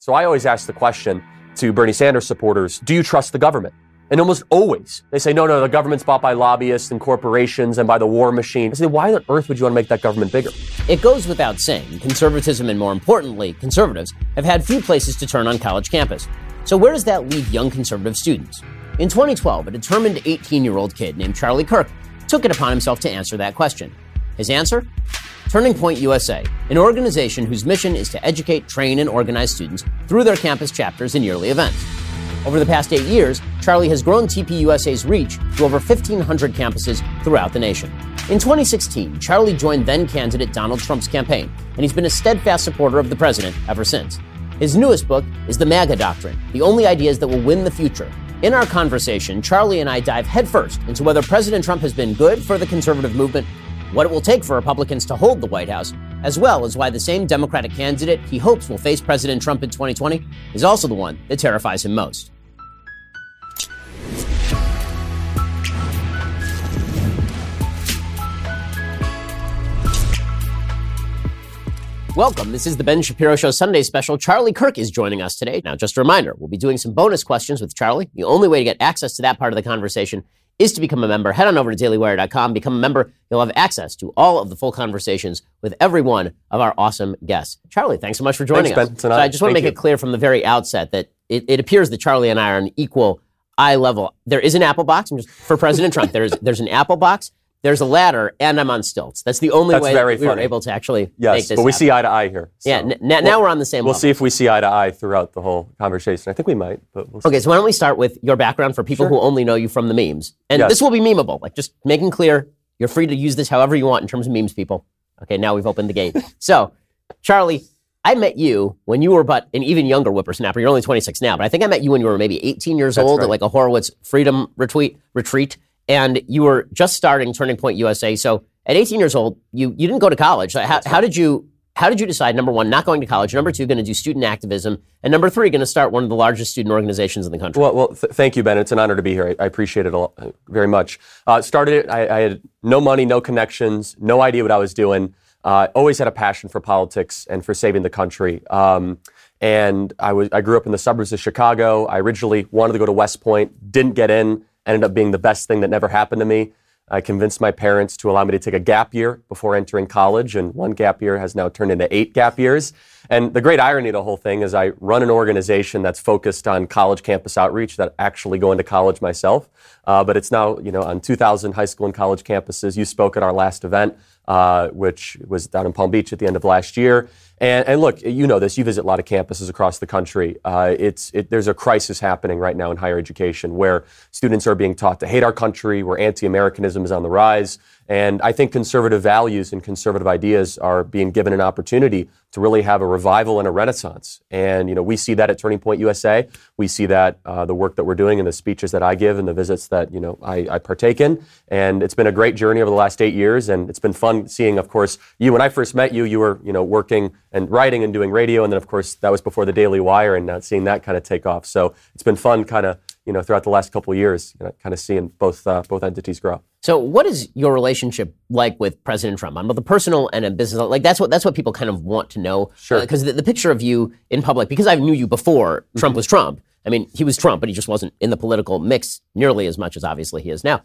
So I always ask the question to Bernie Sanders supporters, do you trust the government? And almost always they say, no, the government's bought by lobbyists and corporations and by the war machine. I say, why on earth would you want to make that government bigger? It goes without saying, conservatism and more importantly, conservatives have had few places to turn on college campus. So where does that leave young conservative students? In 2012, a determined 18-year-old kid named Charlie Kirk took it upon himself to answer that question. His answer? Turning Point USA, an organization whose mission is to educate, train, and organize students through their campus chapters and yearly events. Over the past 8 years, Charlie has grown TPUSA's reach to over 1,500 campuses throughout the nation. In 2016, Charlie joined then-candidate Donald Trump's campaign, and he's been a steadfast supporter of the president ever since. His newest book is The MAGA Doctrine, the only ideas that will win the future. In our conversation, Charlie and I dive headfirst into whether President Trump has been good for the conservative movement, what it will take for Republicans to hold the White House, as well as why the same Democratic candidate he hopes will face President Trump in 2020 is also the one that terrifies him most. Welcome. This is the Ben Shapiro Show Sunday special. Charlie Kirk is joining us today. Now, just a reminder, we'll be doing some bonus questions with Charlie. The only way to get access to that part of the conversation is to become a member. Head on over to dailywire.com, become a member. You'll have access to all of the full conversations with every one of our awesome guests. Charlie, thanks so much for joining us. Ben. So I just want to make it clear from the very outset that it appears that Charlie and I are on equal eye level. There is an Apple box for President Trump. There's an Apple box. There's a ladder, and I'm on stilts. That's the only way that we were able to actually make this but we happen. see eye to eye here. So. Yeah, now we're on the same level. We'll see if we see eye to eye throughout the whole conversation. I think we might, but we'll see. Okay, so why don't we start with your background for people who only know you from the memes. And this will be memeable, like just making clear, you're free to use this however you want in terms of memes, people. Okay, now we've opened the gate. So, Charlie, I met you when you were but an even younger whippersnapper. You're only 26 now, but I think I met you when you were maybe 18 years old at like a Horowitz Freedom retreat. And you were just starting Turning Point USA. So at 18 years old, you didn't go to college. So how did you decide, number one, not going to college, number two, going to do student activism, and number three, going to start one of the largest student organizations in the country? Well, thank you, Ben. It's an honor to be here. I appreciate it very much. Started it. I had no money, no connections, no idea what I was doing. Always had a passion for politics and for saving the country. And I grew up in the suburbs of Chicago. I originally wanted to go to West Point, didn't get in. Ended up being the best thing that never happened to me. I convinced my parents to allow me to take a gap year before entering college, and one gap year has now turned into 8 gap years. And the great irony of the whole thing is I run an organization that's focused on college campus outreach, that actually go into college myself. But it's now, on 2,000 high school and college campuses. You spoke at our last event, which was down in Palm Beach at the end of last year. And look, you know this, you visit a lot of campuses across the country. There's a crisis happening right now in higher education where students are being taught to hate our country, where anti-Americanism is on the rise. And I think conservative values and conservative ideas are being given an opportunity to really have a revival and a renaissance. And, we see that at Turning Point USA. We see that the work that we're doing and the speeches that I give and the visits that, I partake in. And it's been a great journey over the last 8 years. And it's been fun seeing, of course, when I first met you, you were, working and writing and doing radio. And then, of course, that was before the Daily Wire, and seeing that kind of take off. So it's been fun kind of, throughout the last couple of years, kind of seeing both entities grow. So what is your relationship like with President Trump? On both the personal and a business, like that's what people kind of want to know. Sure. Because the picture of you in public, because I knew you before Trump was Trump. I mean, he was Trump, but he just wasn't in the political mix nearly as much as obviously he is now.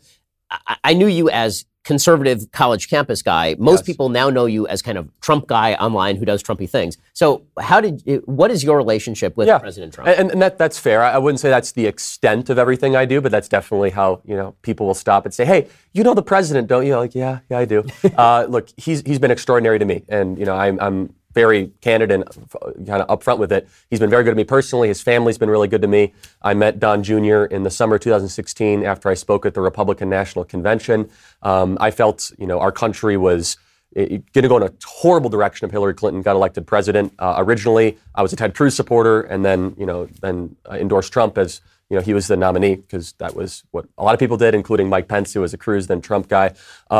I knew you as conservative college campus guy. Most people now know you as kind of Trump guy online who does Trumpy things. So what is your relationship with President Trump? And that's fair. I wouldn't say that's the extent of everything I do, but that's definitely how, people will stop and say, hey, you know the president, don't you? Like, yeah, I do. Look, he's been extraordinary to me. And, I'm very candid and kind of upfront with it. He's been very good to me personally. His family's been really good to me. I met Don Jr. in the summer of 2016 after I spoke at the Republican National Convention. I felt, our country was going to go in a horrible direction if Hillary Clinton got elected president. Originally, I was a Ted Cruz supporter, and then, endorsed Trump as, he was the nominee, because that was what a lot of people did, including Mike Pence, who was a Cruz, then Trump guy.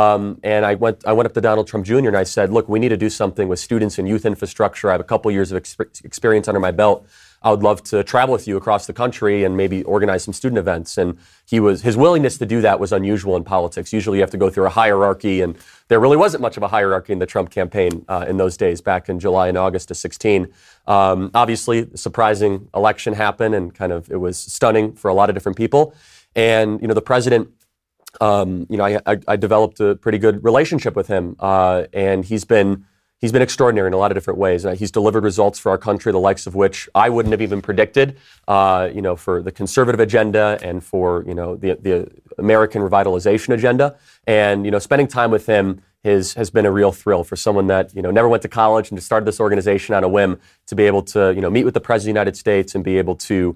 And I went up to Donald Trump Jr. and I said, look, we need to do something with students and youth infrastructure. I have a couple years of experience under my belt. I would love to travel with you across the country and maybe organize some student events. And his willingness to do that was unusual in politics. Usually you have to go through a hierarchy, and there really wasn't much of a hierarchy in the Trump campaign in those days, back in July and August of 2016. Obviously, a surprising election happened, and it was stunning for a lot of different people. And, the president, I developed a pretty good relationship with him, and he's been extraordinary in a lot of different ways. He's delivered results for our country, the likes of which I wouldn't have even predicted, for the conservative agenda and for, the American revitalization agenda. And, spending time with him has been a real thrill for someone that, never went to college and just started this organization on a whim, to be able to, meet with the President of the United States and be able to,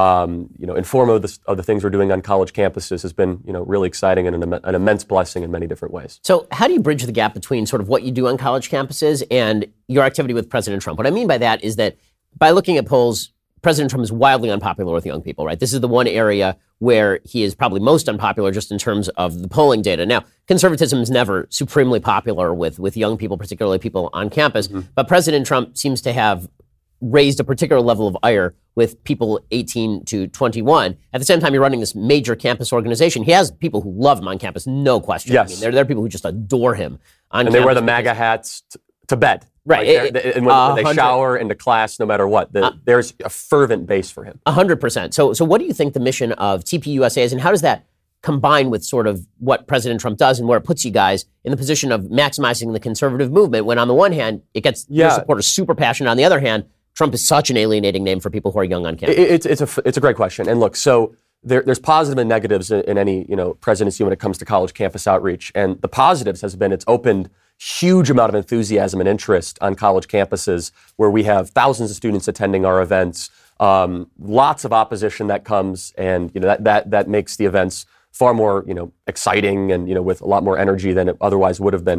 inform of the things we're doing on college campuses has been, really exciting and an immense blessing in many different ways. So how do you bridge the gap between sort of what you do on college campuses and your activity with President Trump? What I mean by that is that by looking at polls, President Trump is wildly unpopular with young people, right? This is the one area where he is probably most unpopular just in terms of the polling data. Now, conservatism is never supremely popular with young people, particularly people on campus, but President Trump seems to have raised a particular level of ire with people 18 to 21. At the same time, you're running this major campus organization. He has people who love him on campus, no question. Yes. There are people who just adore him on campus. And they wear the MAGA hats to bed. Right. And when they shower into class, no matter what, there's a fervent base for him. 100%. So what do you think the mission of TPUSA is, and how does that combine with sort of what President Trump does and where it puts you guys in the position of maximizing the conservative movement, when on the one hand, it gets your supporters super passionate, on the other hand, Trump is such an alienating name for people who are young on campus? It's a great question. And look, so there's positive and negatives in any presidency when it comes to college campus outreach. And the positives has been it's opened huge amount of enthusiasm and interest on college campuses, where we have thousands of students attending our events, lots of opposition that comes, and that makes the events far more exciting and with a lot more energy than it otherwise would have been.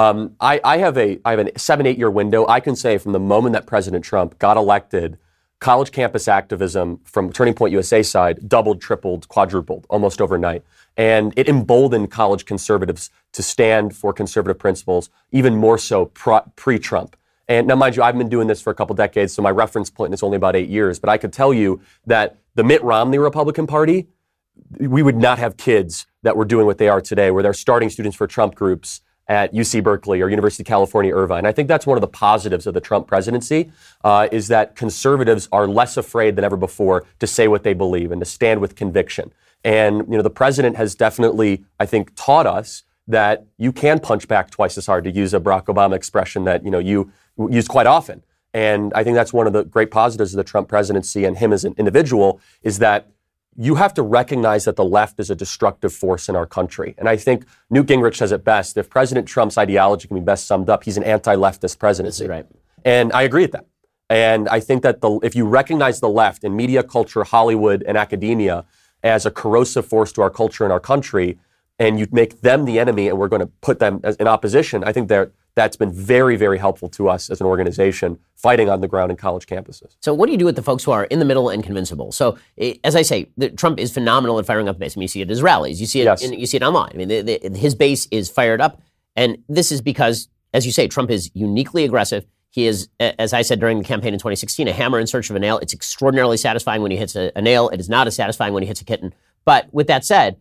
I have a 7-8 year window. I can say from the moment that President Trump got elected, college campus activism from Turning Point USA side doubled, tripled, quadrupled almost overnight. And it emboldened college conservatives to stand for conservative principles, even more so pre-Trump. And now, mind you, I've been doing this for a couple decades, so my reference point is only about 8 years. But I could tell you that the Mitt Romney Republican Party, we would not have kids that were doing what they are today, where they're starting students for Trump groups at UC Berkeley or University of California, Irvine. I think that's one of the positives of the Trump presidency, is that conservatives are less afraid than ever before to say what they believe and to stand with conviction. And, the president has definitely, I think, taught us that you can punch back twice as hard, to use a Barack Obama expression that, you use quite often. And I think that's one of the great positives of the Trump presidency and him as an individual, is that you have to recognize that the left is a destructive force in our country. And I think Newt Gingrich says it best. If President Trump's ideology can be best summed up, he's an anti-leftist presidency. Right. And I agree with that. And I think that if you recognize the left in media, culture, Hollywood, and academia as a corrosive force to our culture and our country, and you make them the enemy and we're going to put them in opposition, I think that's been very, very helpful to us as an organization fighting on the ground in college campuses. So what do you do with the folks who are in the middle and convincible? So as I say, Trump is phenomenal at firing up the base. I mean, you see it at his rallies. You see it, you see it online. I mean, his base is fired up. And this is because, as you say, Trump is uniquely aggressive. He is, as I said during the campaign in 2016, a hammer in search of a nail. It's extraordinarily satisfying when he hits a nail. It is not as satisfying when he hits a kitten. But with that said,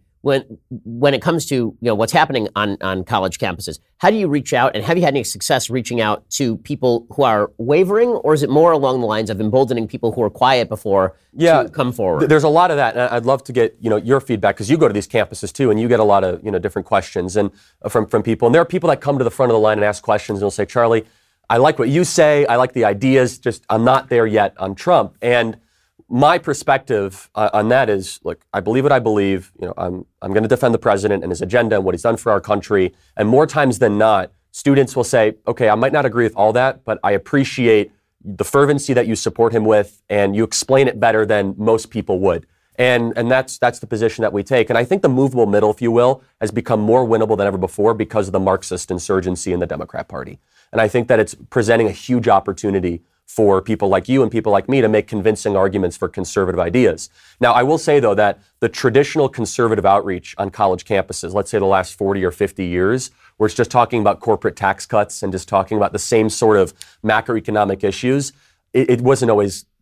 when it comes to what's happening on college campuses, how do you reach out, and have you had any success reaching out to people who are wavering, or is it more along the lines of emboldening people who were quiet before to come forward? There's a lot of that, and I'd love to get your feedback, because you go to these campuses too, and you get a lot of different questions and from people, and there are people that come to the front of the line and ask questions, and they'll say, Charlie, I like what you say, I like the ideas, just I'm not there yet on Trump. And my perspective on that is, look, I believe what I believe. I'm going to defend the president and his agenda and what he's done for our country. And more times than not, students will say, okay, I might not agree with all that, but I appreciate the fervency that you support him with, and you explain it better than most people would. And that's the position that we take. And I think the movable middle, if you will, has become more winnable than ever before because of the Marxist insurgency in the Democrat Party. And I think that it's presenting a huge opportunity for people like you and people like me to make convincing arguments for conservative ideas. Now, I will say, though, that the traditional conservative outreach on college campuses, let's say the last 40 or 50 years, where it's just talking about corporate tax cuts and just talking about the same sort of macroeconomic issues, it wasn't always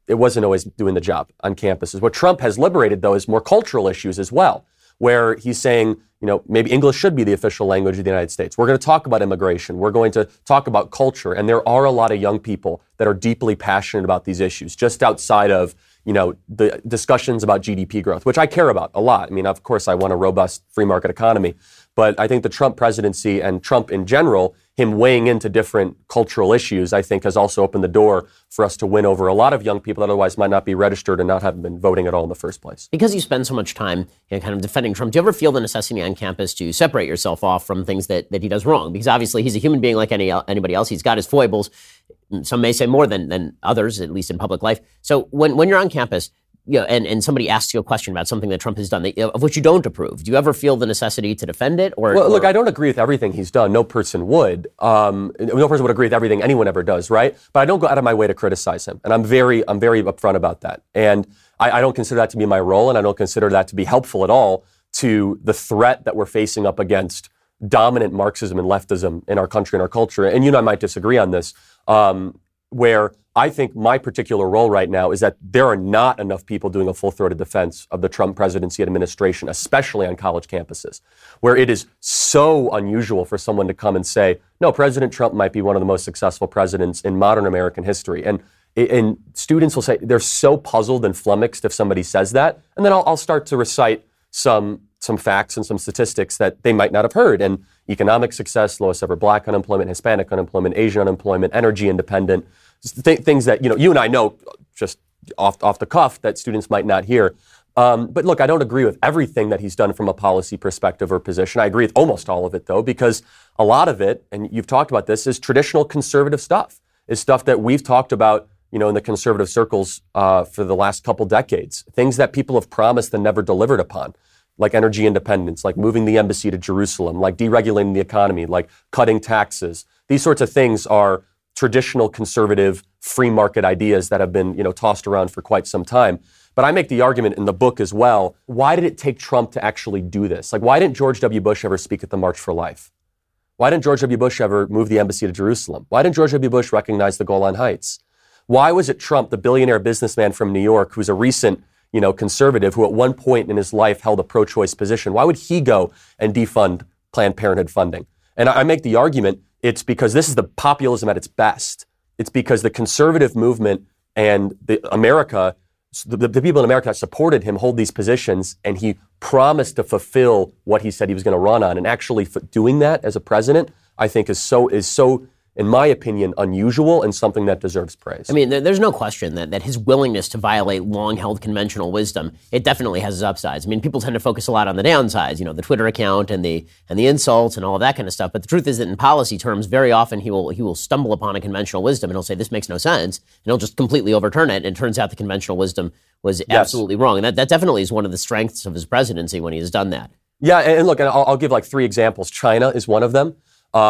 it wasn't always doing the job on campuses. What Trump has liberated, though, is more cultural issues as well, where he's saying, maybe English should be the official language of the United States. We're going to talk about immigration. We're going to talk about culture. And there are a lot of young people that are deeply passionate about these issues, just outside of, the discussions about GDP growth, which I care about a lot. I mean, of course, I want a robust free market economy. But I think the Trump presidency and Trump in general, him weighing into different cultural issues, I think has also opened the door for us to win over a lot of young people that otherwise might not be registered and not have been voting at all in the first place. Because you spend so much time kind of defending Trump, do you ever feel the necessity on campus to separate yourself off from things that he does wrong? Because obviously he's a human being like anybody else. He's got his foibles. Some may say more than others, at least in public life. So when you're on campus, and somebody asks you a question about something that Trump has done of which you don't approve, do you ever feel the necessity to defend it? Look, I don't agree with everything he's done. No person would. No person would agree with everything anyone ever does, right? But I don't go out of my way to criticize him, and I'm very upfront about that. And I don't consider that to be my role, and I don't consider that to be helpful at all to the threat that we're facing up against dominant Marxism and leftism in our country and our culture. And you and I might disagree on this, where I think my particular role right now is that there are not enough people doing a full-throated defense of the Trump presidency administration, especially on college campuses, where it is so unusual for someone to come and say, no, President Trump might be one of the most successful presidents in modern American history. And students will say they're so puzzled and flummoxed if somebody says that. And then I'll start to recite some facts and some statistics that they might not have heard. And economic success, lowest ever black unemployment, Hispanic unemployment, Asian unemployment, energy independent, things that, you and I know just off the cuff that students might not hear. But look, I don't agree with everything that he's done from a policy perspective or position. I agree with almost all of it, though, because a lot of it, and you've talked about this, is traditional conservative stuff, is stuff that we've talked about, in the conservative circles for the last couple decades, things that people have promised and never delivered upon, like energy independence, like moving the embassy to Jerusalem, like deregulating the economy, like cutting taxes. These sorts of things are traditional conservative free market ideas that have been, tossed around for quite some time. But I make the argument in the book as well, why did it take Trump to actually do this? Like, why didn't George W. Bush ever speak at the March for Life? Why didn't George W. Bush ever move the embassy to Jerusalem? Why didn't George W. Bush recognize the Golan Heights? Why was it Trump, the billionaire businessman from New York, who's a recent, conservative, who at one point in his life held a pro-choice position, why would he go and defund Planned Parenthood funding? And I make the argument, it's because this is the populism at its best. It's because the conservative movement and the people in America that supported him hold these positions, and he promised to fulfill what he said he was going to run on. And actually doing that as a president, I think is so, in my opinion, unusual and something that deserves praise. I mean, there's no question that his willingness to violate long-held conventional wisdom, it definitely has its upsides. I mean, people tend to focus a lot on the downsides, the Twitter account and the insults and all of that kind of stuff. But the truth is that in policy terms, very often he will stumble upon a conventional wisdom and he'll say, this makes no sense, and he'll just completely overturn it. And it turns out the conventional wisdom was absolutely wrong. And that definitely is one of the strengths of his presidency when he has done that. Yeah, and look, and I'll give like 3 examples. China is one of them.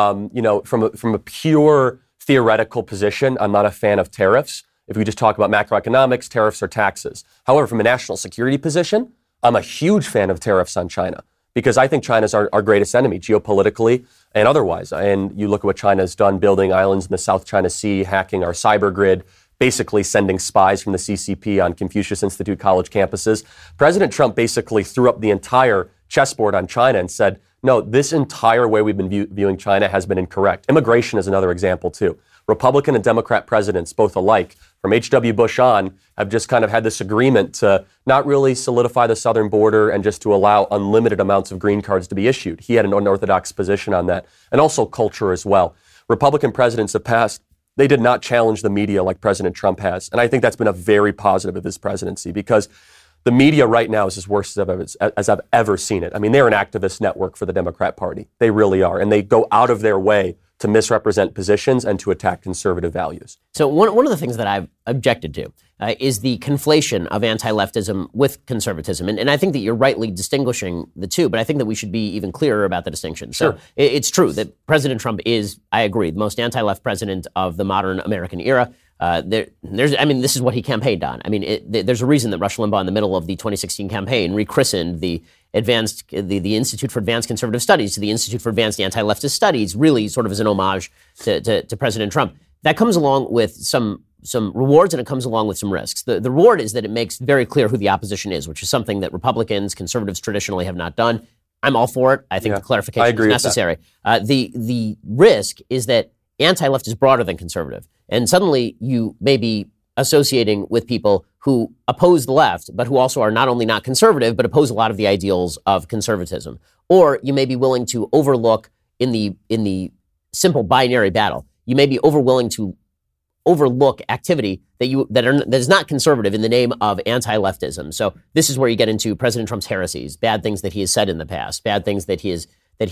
From a pure theoretical position, I'm not a fan of tariffs. If we just talk about macroeconomics, tariffs are taxes. However, from a national security position, I'm a huge fan of tariffs on China because I think China's our greatest enemy, geopolitically and otherwise. And you look at what China has done, building islands in the South China Sea, hacking our cyber grid, basically sending spies from the CCP on Confucius Institute college campuses. President Trump basically threw up the entire chessboard on China and said, no, this entire way we've been viewing China has been incorrect. Immigration is another example, too. Republican and Democrat presidents, both alike, from H.W. Bush on, have just kind of had this agreement to not really solidify the southern border and just to allow unlimited amounts of green cards to be issued. He had an unorthodox position on that, and also culture as well. Republican presidents have passed, they did not challenge the media like President Trump has, and I think that's been a very positive of his presidency because the media right now is as worse as I've ever seen it. I mean, they're an activist network for the Democrat Party. They really are. And they go out of their way to misrepresent positions and to attack conservative values. So one of the things that I've objected to is the conflation of anti-leftism with conservatism. And I think that you're rightly distinguishing the two, but I think that we should be even clearer about the distinction. Sure. So it's true that President Trump is, I agree, the most anti-left president of the modern American era. This is what he campaigned on. I mean, there's a reason that Rush Limbaugh in the middle of the 2016 campaign rechristened the Institute for Advanced Conservative Studies to the Institute for Advanced Anti-Leftist Studies, really sort of as an homage to President Trump. That comes along with some some rewards and it comes along with some risks. The reward is that it makes very clear who the opposition is, which is something that Republicans, conservatives traditionally have not done. I'm all for it. I think the clarification is necessary. The risk is that anti-left is broader than conservative. And suddenly you may be associating with people who oppose the left, but who also are not only not conservative, but oppose a lot of the ideals of conservatism. Or you may be willing to overlook in the simple binary battle. You may be willing to overlook activity that is not conservative in the name of anti-leftism. So this is where you get into President Trump's heresies, bad things that he has said in the past, bad things that he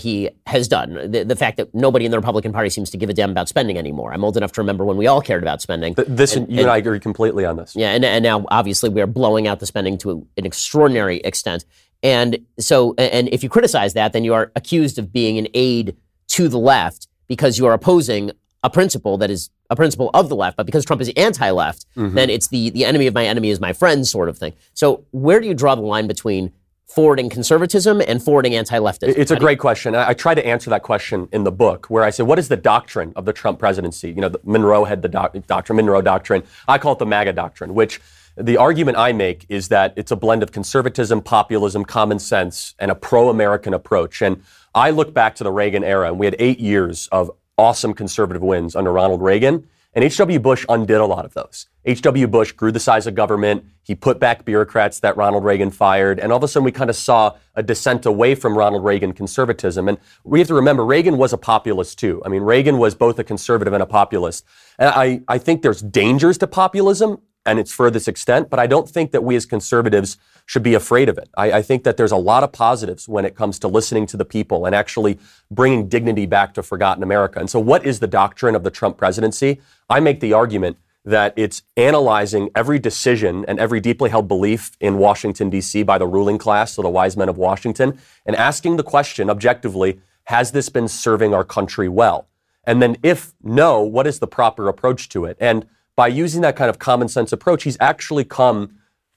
has done. The fact that nobody in the Republican Party seems to give a damn about spending anymore. I'm old enough to remember when we all cared about spending. You and I agree completely on this. Yeah, and now obviously we are blowing out the spending to an extraordinary extent. And so, and if you criticize that, then you are accused of being an aide to the left because you are opposing a principle that is a principle of the left. But because Trump is anti-left, then it's the enemy of my enemy is my friend sort of thing. So where do you draw the line between forwarding conservatism and forwarding anti-leftism? It's a great question. I try to answer that question in the book where I say, what is the doctrine of the Trump presidency? You know, Monroe had the Monroe Doctrine. I call it the MAGA doctrine, which the argument I make is that it's a blend of conservatism, populism, common sense, and a pro-American approach. And I look back to the Reagan era, and we had 8 years of awesome conservative wins under Ronald Reagan. And H.W. Bush undid a lot of those. H.W. Bush grew the size of government. He put back bureaucrats that Ronald Reagan fired. And all of a sudden, we kind of saw a descent away from Ronald Reagan conservatism. And we have to remember, Reagan was a populist, too. I mean, Reagan was both a conservative and a populist. And I think there's dangers to populism and its furthest extent, but I don't think that we as conservatives should be afraid of it. I think that there's a lot of positives when it comes to listening to the people and actually bringing dignity back to forgotten America. And so what is the doctrine of the Trump presidency? I make the argument that it's analyzing every decision and every deeply held belief in Washington, D.C. by the ruling class, so the wise men of Washington, and asking the question objectively, has this been serving our country well? And then if no, what is the proper approach to it? And by using that kind of common sense approach, he's actually come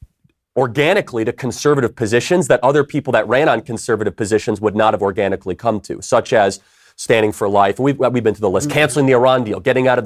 organically to conservative positions that other people that ran on conservative positions would not have organically come to, such as standing for life. We've been to the list, canceling the Iran deal, getting out of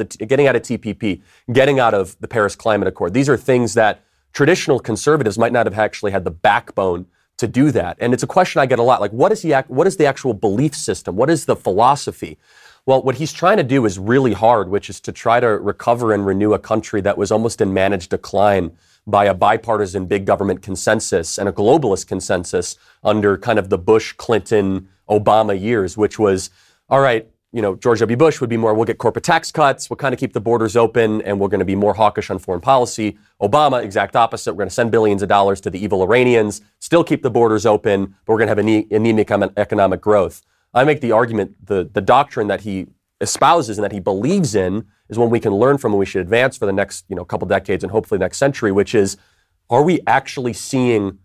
TPP, getting out of the Paris Climate Accord. These are things that traditional conservatives might not have actually had the backbone to do that. And it's a question I get a lot, like what is the actual belief system? What is the philosophy? Well, what he's trying to do is really hard, which is to try to recover and renew a country that was almost in managed decline by a bipartisan big government consensus and a globalist consensus under kind of the Bush, Clinton, Obama years, which was, all right, you know, George W. Bush would be more, we'll get corporate tax cuts, we'll kind of keep the borders open, and we're going to be more hawkish on foreign policy. Obama, exact opposite. We're going to send billions of dollars to the evil Iranians, still keep the borders open, but we're going to have anemic economic growth. I make the argument, the doctrine that he espouses and that he believes in is one we can learn from and we should advance for the next, couple decades and hopefully next century, which is, are we actually seeing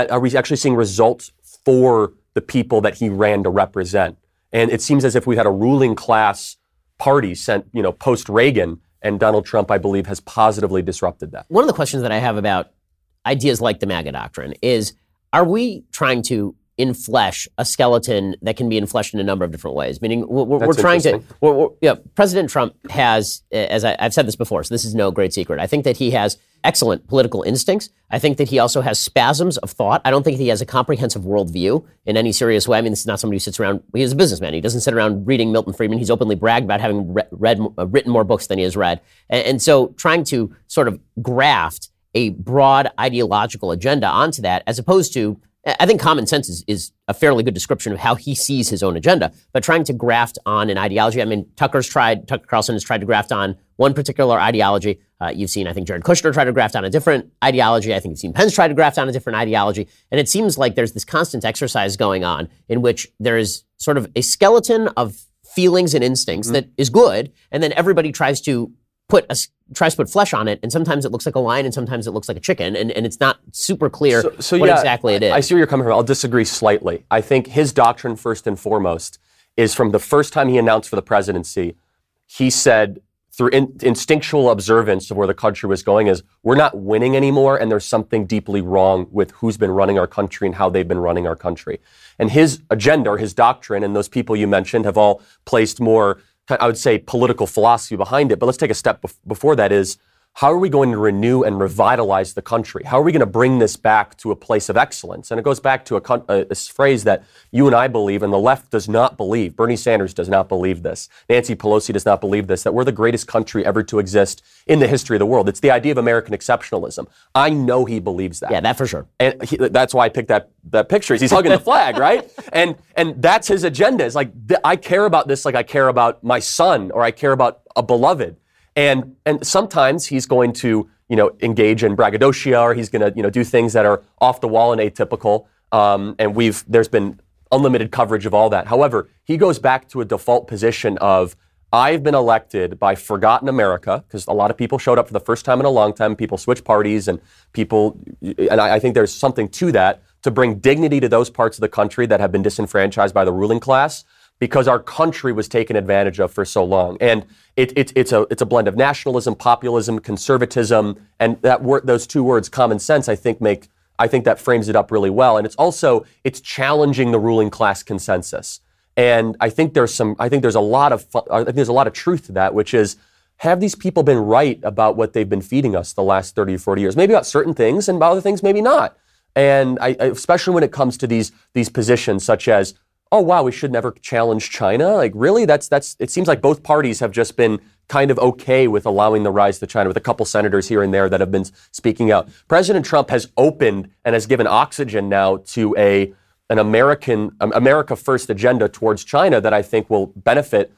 results for the people that he ran to represent? And it seems as if we had a ruling class party sent, post-Reagan, and Donald Trump, I believe, has positively disrupted that. One of the questions that I have about ideas like the MAGA doctrine is, are we trying to inflesh a skeleton that can be infleshed in a number of different ways? Meaning, we're trying to. President Trump has, as I've said this before, so this is no great secret. I think that he has excellent political instincts. I think that he also has spasms of thought. I don't think he has a comprehensive worldview in any serious way. I mean, this is not somebody who sits around. He's a businessman. He doesn't sit around reading Milton Friedman. He's openly bragged about having written more books than he has read. And so trying to sort of graft a broad ideological agenda onto that, as opposed to, I think common sense is a fairly good description of how he sees his own agenda, but trying to graft on an ideology. I mean, Tucker Carlson has tried to graft on one particular ideology. You've seen, I think, Jared Kushner try to graft on a different ideology. I think you've seen Pence try to graft on a different ideology. And it seems like there's this constant exercise going on in which there is sort of a skeleton of feelings and instincts that is good, and then everybody tries to put flesh on it, and sometimes it looks like a lion, and sometimes it looks like a chicken, and it's not super clear what exactly it is. I see where you're coming from. I'll disagree slightly. I think his doctrine, first and foremost, is from the first time he announced for the presidency, he said, through instinctual observance of where the country was going, is we're not winning anymore, and there's something deeply wrong with who's been running our country and how they've been running our country. And his agenda, or his doctrine, and those people you mentioned have all placed more, I would say, political philosophy behind it. But let's take a step before that is, how are we going to renew and revitalize the country? How are we going to bring this back to a place of excellence? And it goes back to a phrase that you and I believe, and the left does not believe. Bernie Sanders does not believe this. Nancy Pelosi does not believe this, that we're the greatest country ever to exist in the history of the world. It's the idea of American exceptionalism. I know he believes that. Yeah, that for sure. And that's why I picked that picture. He's hugging the flag, right? And that's his agenda. It's like, I care about this like I care about my son or I care about a beloved. And sometimes he's going to, engage in braggadocio, or he's going to, do things that are off the wall and atypical. And there's been unlimited coverage of all that. However, he goes back to a default position of, I've been elected by forgotten America, because a lot of people showed up for the first time in a long time. People switch parties and I think there's something to that, to bring dignity to those parts of the country that have been disenfranchised by the ruling class, because our country was taken advantage of for so long. And it's a blend of nationalism, populism, conservatism, and those two words, common sense, I think that frames it up really well. And it's challenging the ruling class consensus. And I think there's a lot of truth to that, which is, have these people been right about what they've been feeding us the last 30 or 40 years? Maybe about certain things, and about other things, maybe not. And especially when it comes to these positions such as, oh, wow, we should never challenge China. Like, really? It seems like both parties have just been kind of okay with allowing the rise to China, with a couple senators here and there that have been speaking out. President Trump has opened and has given oxygen now to an America First agenda towards China that I think will benefit,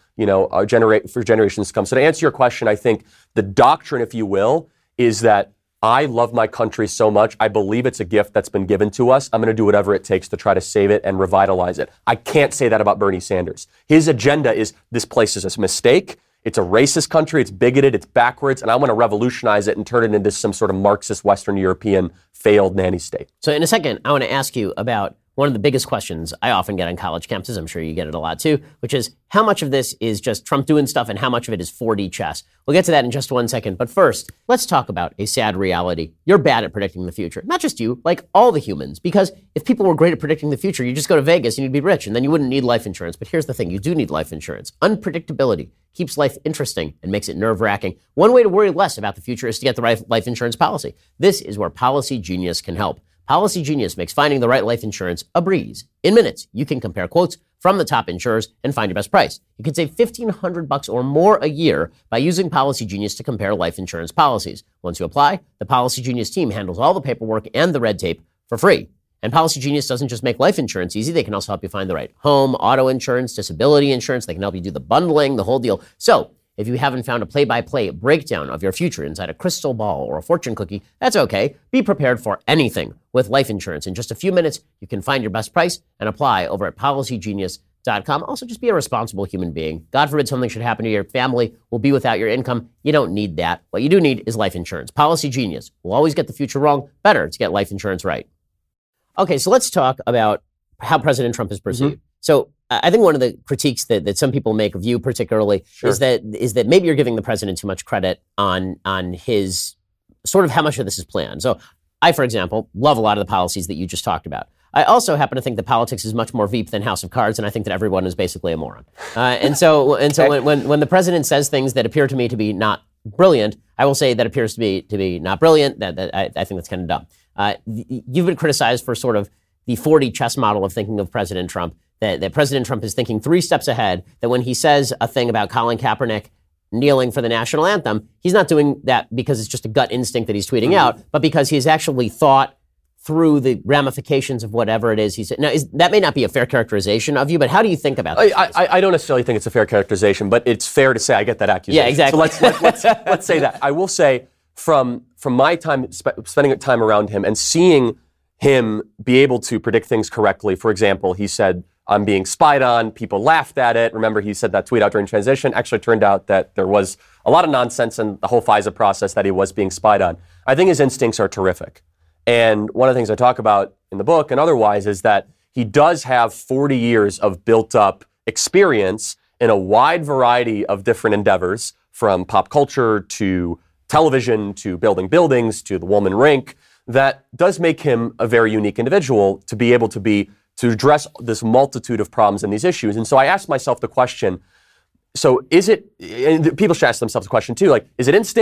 for generations to come. So to answer your question, I think the doctrine, if you will, is that I love my country so much. I believe it's a gift that's been given to us. I'm going to do whatever it takes to try to save it and revitalize it. I can't say that about Bernie Sanders. His agenda is, this place is a mistake. It's a racist country. It's bigoted. It's backwards. And I want to revolutionize it and turn it into some sort of Marxist Western European failed nanny state. So in a second, I want to ask you about one of the biggest questions I often get on college campuses. I'm sure you get it a lot too, which is, how much of this is just Trump doing stuff and how much of it is 4D chess? We'll get to that in just 1 second. But first, let's talk about a sad reality. You're bad at predicting the future. Not just you, like all the humans. Because if people were great at predicting the future, you just go to Vegas and you'd be rich, and then you wouldn't need life insurance. But here's the thing. You do need life insurance. Unpredictability keeps life interesting and makes it nerve-wracking. One way to worry less about the future is to get the right life insurance policy. This is where Policy Genius can help. Policy Genius makes finding the right life insurance a breeze. In minutes, you can compare quotes from the top insurers and find your best price. You can save $1,500 or more a year by using Policy Genius to compare life insurance policies. Once you apply, the Policy Genius team handles all the paperwork and the red tape for free. And Policy Genius doesn't just make life insurance easy. They can also help you find the right home, auto insurance, disability insurance. They can help you do the bundling, the whole deal. So if you haven't found a play-by-play breakdown of your future inside a crystal ball or a fortune cookie, that's okay. Be prepared for anything with life insurance. In just a few minutes, you can find your best price and apply over at PolicyGenius.com. Also, just be a responsible human being. God forbid something should happen to your family, will be without your income. You don't need that. What you do need is life insurance. Policy Genius will always get the future wrong. Better to get life insurance right. Okay, so let's talk about how President Trump is perceived. Mm-hmm. So I think one of the critiques that some people make of you particularly is that maybe you're giving the president too much credit on his sort of how much of this is planned. So I, for example, love a lot of the policies that you just talked about. I also happen to think that politics is much more Veep than House of Cards, and I think that everyone is basically a moron. And so when the president says things that appear to me to be not brilliant, I will say that appears to be not brilliant. That I think that's kind of dumb. You've been criticized for sort of the 4D chess model of thinking of President Trump. That President Trump is thinking 3 steps ahead, that when he says a thing about Colin Kaepernick kneeling for the national anthem, he's not doing that because it's just a gut instinct that he's tweeting out, but because he has actually thought through the ramifications of whatever it is he said. Now, that may not be a fair characterization of you, but how do you think about that? I don't necessarily think it's a fair characterization, but it's fair to say I get that accusation. Yeah, exactly. So let's say that. I will say from my time, spending time around him and seeing him be able to predict things correctly. For example, he said, I'm being spied on. People laughed at it. Remember, he said that tweet out during transition. Actually, it turned out that there was a lot of nonsense in the whole FISA process that he was being spied on. I think his instincts are terrific. And one of the things I talk about in the book and otherwise is that he does have 40 years of built-up experience in a wide variety of different endeavors, from pop culture to television to building buildings to the Woolman Rink, that does make him a very unique individual to be able to address this multitude of problems and these issues. And so I asked myself the question, so is it, and people should ask themselves the question too, like, is it instinct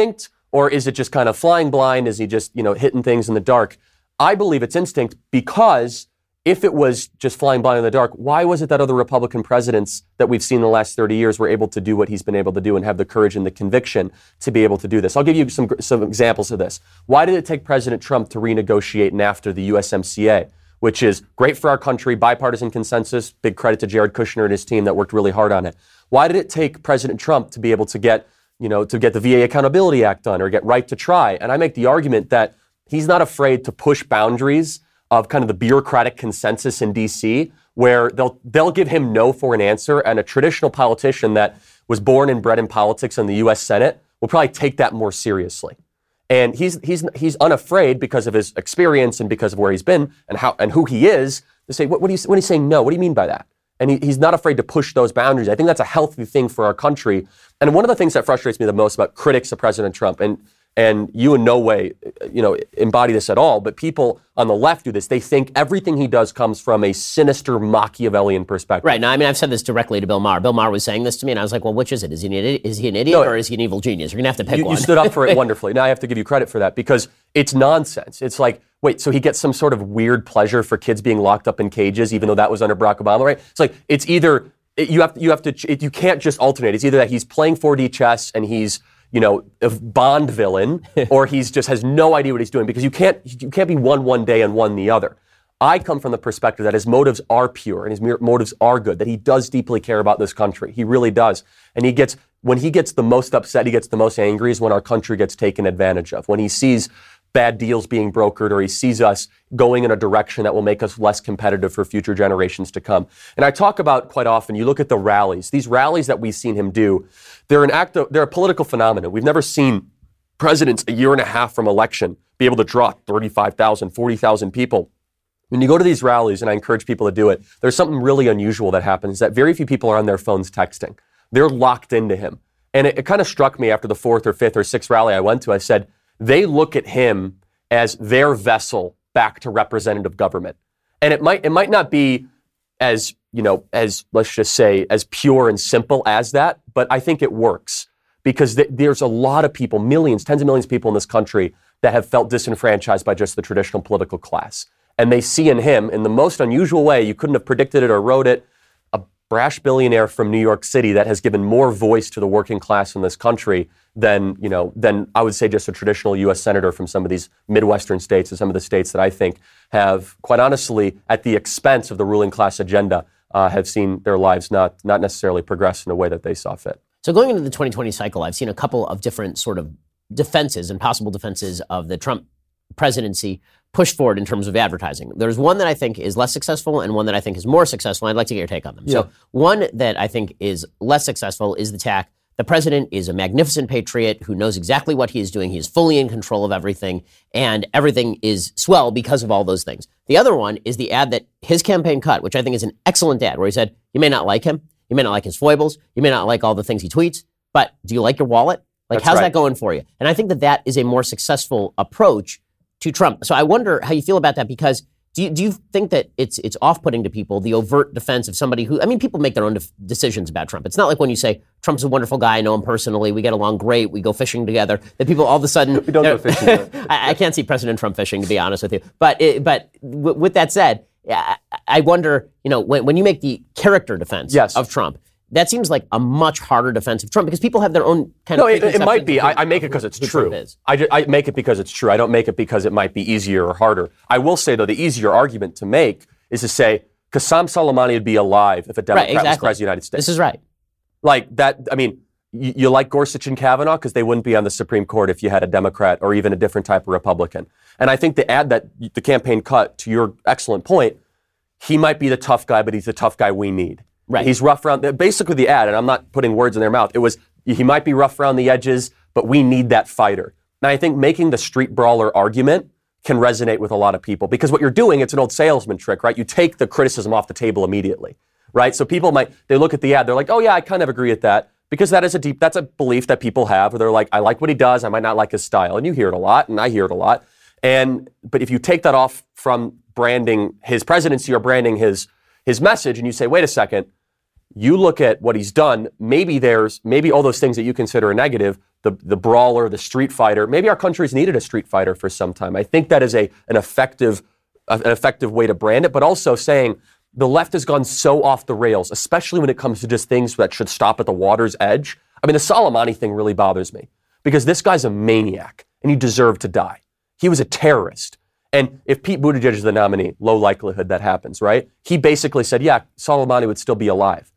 Or is it just kind of flying blind? Is he just, hitting things in the dark? I believe it's instinct, because if it was just flying blind in the dark, why was it that other Republican presidents that we've seen in the last 30 years were able to do what he's been able to do and have the courage and the conviction to be able to do this? I'll give you some examples of this. Why did it take President Trump to renegotiate NAFTA, the USMCA, which is great for our country, bipartisan consensus, big credit to Jared Kushner and his team that worked really hard on it. Why did it take President Trump to be able to get the VA Accountability Act done or get right to try? And I make the argument that he's not afraid to push boundaries of kind of the bureaucratic consensus in D.C., where they'll give him no for an answer, and a traditional politician that was born and bred in politics in the U.S. Senate will probably take that more seriously. And he's unafraid, because of his experience and because of where he's been and who he is, to say, when he's saying no, what do you mean by that? And he's not afraid to push those boundaries. I think that's a healthy thing for our country. And one of the things that frustrates me the most about critics of President Trump, and you in no way, embody this at all, but people on the left do this. They think everything he does comes from a sinister Machiavellian perspective. Right. Now, I've said this directly to Bill Maher. Bill Maher was saying this to me, and I was like, well, which is it? Is he an idiot or is he an evil genius? You're going to have to pick one. You stood up for it wonderfully. Now I have to give you credit for that, because it's nonsense. It's like, wait, so he gets some sort of weird pleasure for kids being locked up in cages, even though that was under Barack Obama, right? It's like, it's either, you can't just alternate. It's either that he's playing 4D chess and he's, a Bond villain, or he's just has no idea what he's doing, because you can't be one day and one the other. I come from the perspective that his motives are pure and his motives are good, that he does deeply care about this country. He really does. And when he gets the most upset, he gets the most angry, is when our country gets taken advantage of. When he sees bad deals being brokered, or he sees us going in a direction that will make us less competitive for future generations to come. And I talk about quite often, you look at the rallies, these rallies that we've seen him do, they're a political phenomenon. We've never seen presidents a year and a half from election be able to draw 35,000, 40,000 people. When you go to these rallies, and I encourage people to do it, there's something really unusual that happens, that very few people are on their phones texting. They're locked into him. And it kind of struck me after the fourth or fifth or sixth rally I went to. I said, they look at him as their vessel back to representative government. And it might not be as let's just say, as pure and simple as that, but I think it works, because there's a lot of people, millions, tens of millions of people in this country that have felt disenfranchised by just the traditional political class. And they see in him, in the most unusual way, you couldn't have predicted it or wrote it, a brash billionaire from New York City that has given more voice to the working class in this country than I would say just a traditional U.S. senator from some of these Midwestern states and some of the states that I think have, quite honestly, at the expense of the ruling class agenda, have seen their lives not necessarily progress in a way that they saw fit. So going into the 2020 cycle, I've seen a couple of different sort of defenses and possible defenses of the Trump presidency pushed forward in terms of advertising. There's one that I think is less successful and one that I think is more successful. I'd like to get your take on them. Yeah. So one that I think is less successful is the tack: the president is a magnificent patriot who knows exactly what he is doing. He is fully in control of everything, and everything is swell because of all those things. The other one is the ad that his campaign cut, which I think is an excellent ad, where he said, you may not like him, you may not like his foibles, you may not like all the things he tweets, but do you like your wallet? Like, how's that going for you? And I think that is a more successful approach to Trump. So I wonder how you feel about that, because do you think that it's off-putting to people, the overt defense of somebody who, people make their own decisions about Trump. It's not like when you say, Trump's a wonderful guy, I know him personally, we get along great, we go fishing together, that people all of a sudden... We don't go fishing. I can't see President Trump fishing, to be honest with you. But with that said, I wonder, when you make the character defense of Trump, that seems like a much harder defense of Trump, because people have their own kind of... No, it might be. I make it because it's true. I make it because it's true. I don't make it because it might be easier or harder. I will say, though, the easier argument to make is to say, Qasem Soleimani would be alive if a Democrat was president of the United States. This is right. Like that, you like Gorsuch and Kavanaugh because they wouldn't be on the Supreme Court if you had a Democrat or even a different type of Republican. And I think the ad that the campaign cut, to your excellent point, he might be the tough guy, but he's the tough guy we need. Right. He's rough around, basically the ad, and I'm not putting words in their mouth, it was, he might be rough around the edges, but we need that fighter. And I think making the street brawler argument can resonate with a lot of people, because what you're doing, it's an old salesman trick, right? You take the criticism off the table immediately, right? So people they look at the ad, they're like, oh yeah, I kind of agree with that, because that's a belief that people have, where they're like, I like what he does, I might not like his style. And you hear it a lot, and I hear it a lot. But if you take that off from branding his presidency or branding his message, and you say, wait a second, you look at what he's done, maybe all those things that you consider a negative, the brawler, the street fighter. Maybe our country's needed a street fighter for some time. I think that is an effective way to brand it, but also saying the left has gone so off the rails, especially when it comes to just things that should stop at the water's edge. I mean, the Soleimani thing really bothers me because this guy's a maniac and he deserved to die. He was a terrorist. And if Pete Buttigieg is the nominee, low likelihood that happens, right? He basically said, yeah, Soleimani would still be alive.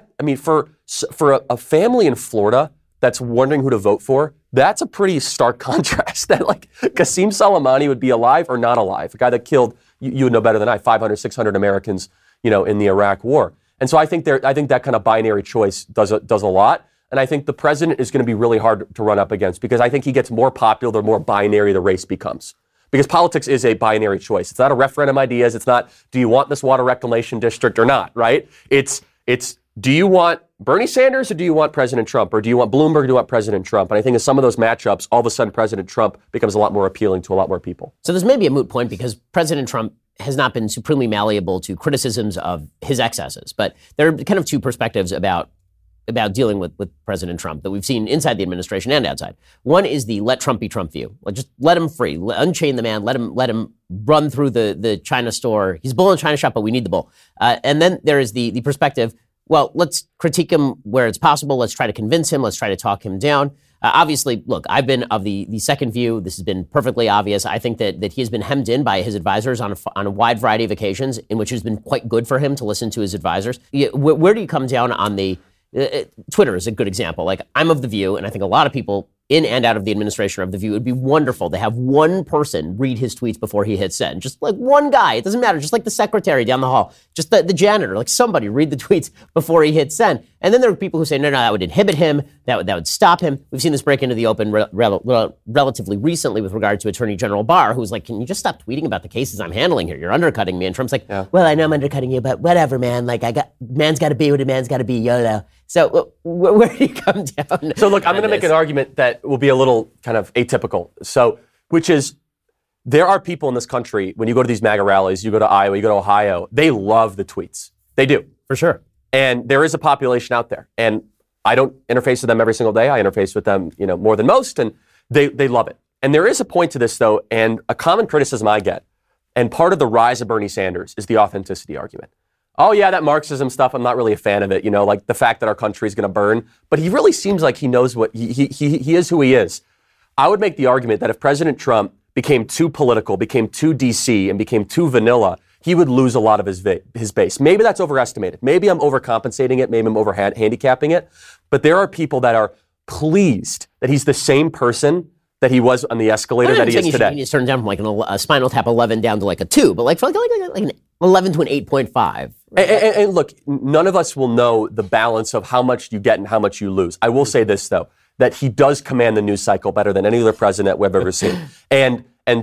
For a family in Florida that's wondering who to vote for, that's a pretty stark contrast that like Qasem Soleimani would be alive or not alive. A guy that killed, you would know better than I, 500, 600 Americans, in the Iraq war. And so I think that kind of binary choice does a lot. And I think the president is going to be really hard to run up against because I think he gets more popular the more binary the race becomes. Because politics is a binary choice. It's not a referendum ideas. It's not, do you want this water reclamation district or not, right? It's do you want Bernie Sanders or do you want President Trump? Or do you want Bloomberg or do you want President Trump? And I think in some of those matchups, all of a sudden President Trump becomes a lot more appealing to a lot more people. So this may be a moot point because President Trump has not been supremely malleable to criticisms of his excesses. But there are kind of two perspectives about dealing with President Trump that we've seen inside the administration and outside. One is the let Trump be Trump view. Just let him free, unchain the man, let him run through the China store. He's bull in China shop, but we need the bull. And then there is the perspective, well, let's critique him where it's possible. Let's try to convince him. Let's try to talk him down. Obviously, look, I've been of the second view. This has been perfectly obvious. I think that he has been hemmed in by his advisors on a wide variety of occasions in which it has been quite good for him to listen to his advisors. Where do you come down on the Twitter is a good example. Like, I'm of the view, and I think a lot of people in and out of the administration are of the view, it would be wonderful to have one person read his tweets before he hits send. Just like one guy. It doesn't matter. Just like the secretary down the hall. Just the janitor. Like somebody read the tweets before he hits send. And then there are people who say, no, that would inhibit him. That would stop him. We've seen this break into the open relatively recently with regard to Attorney General Barr, who's like, can you just stop tweeting about the cases I'm handling here? You're undercutting me. And Trump's like, well, I know I'm undercutting you, but whatever, man. Like, man's got to be what a man's got to be, YOLO. So where do you come down? So look, I'm going to make an argument that will be a little kind of atypical. So, which is, there are people in this country, when you go to these MAGA rallies, you go to Iowa, you go to Ohio, they love the tweets. They do. For sure. And there is a population out there. And I don't interface with them every single day. I interface with them, more than most, and they love it. And there is a point to this, though, and a common criticism I get, and part of the rise of Bernie Sanders is the authenticity argument. Oh, yeah, that Marxism stuff, I'm not really a fan of it, like the fact that our country is going to burn. But he really seems like he knows what he is who he is. I would make the argument that if President Trump became too political, became too DC, and became too vanilla, he would lose a lot of his base. Maybe that's overestimated. Maybe I'm overcompensating it. Maybe I'm handicapping it. But there are people that are pleased that he's the same person that he was on the escalator that he is today. He's turned down from a Spinal Tap 11 down to like a 2, but like an 11 to an 8.5. Right? And look, none of us will know the balance of how much you get and how much you lose. I will say this, though, that he does command the news cycle better than any other president we've ever seen. And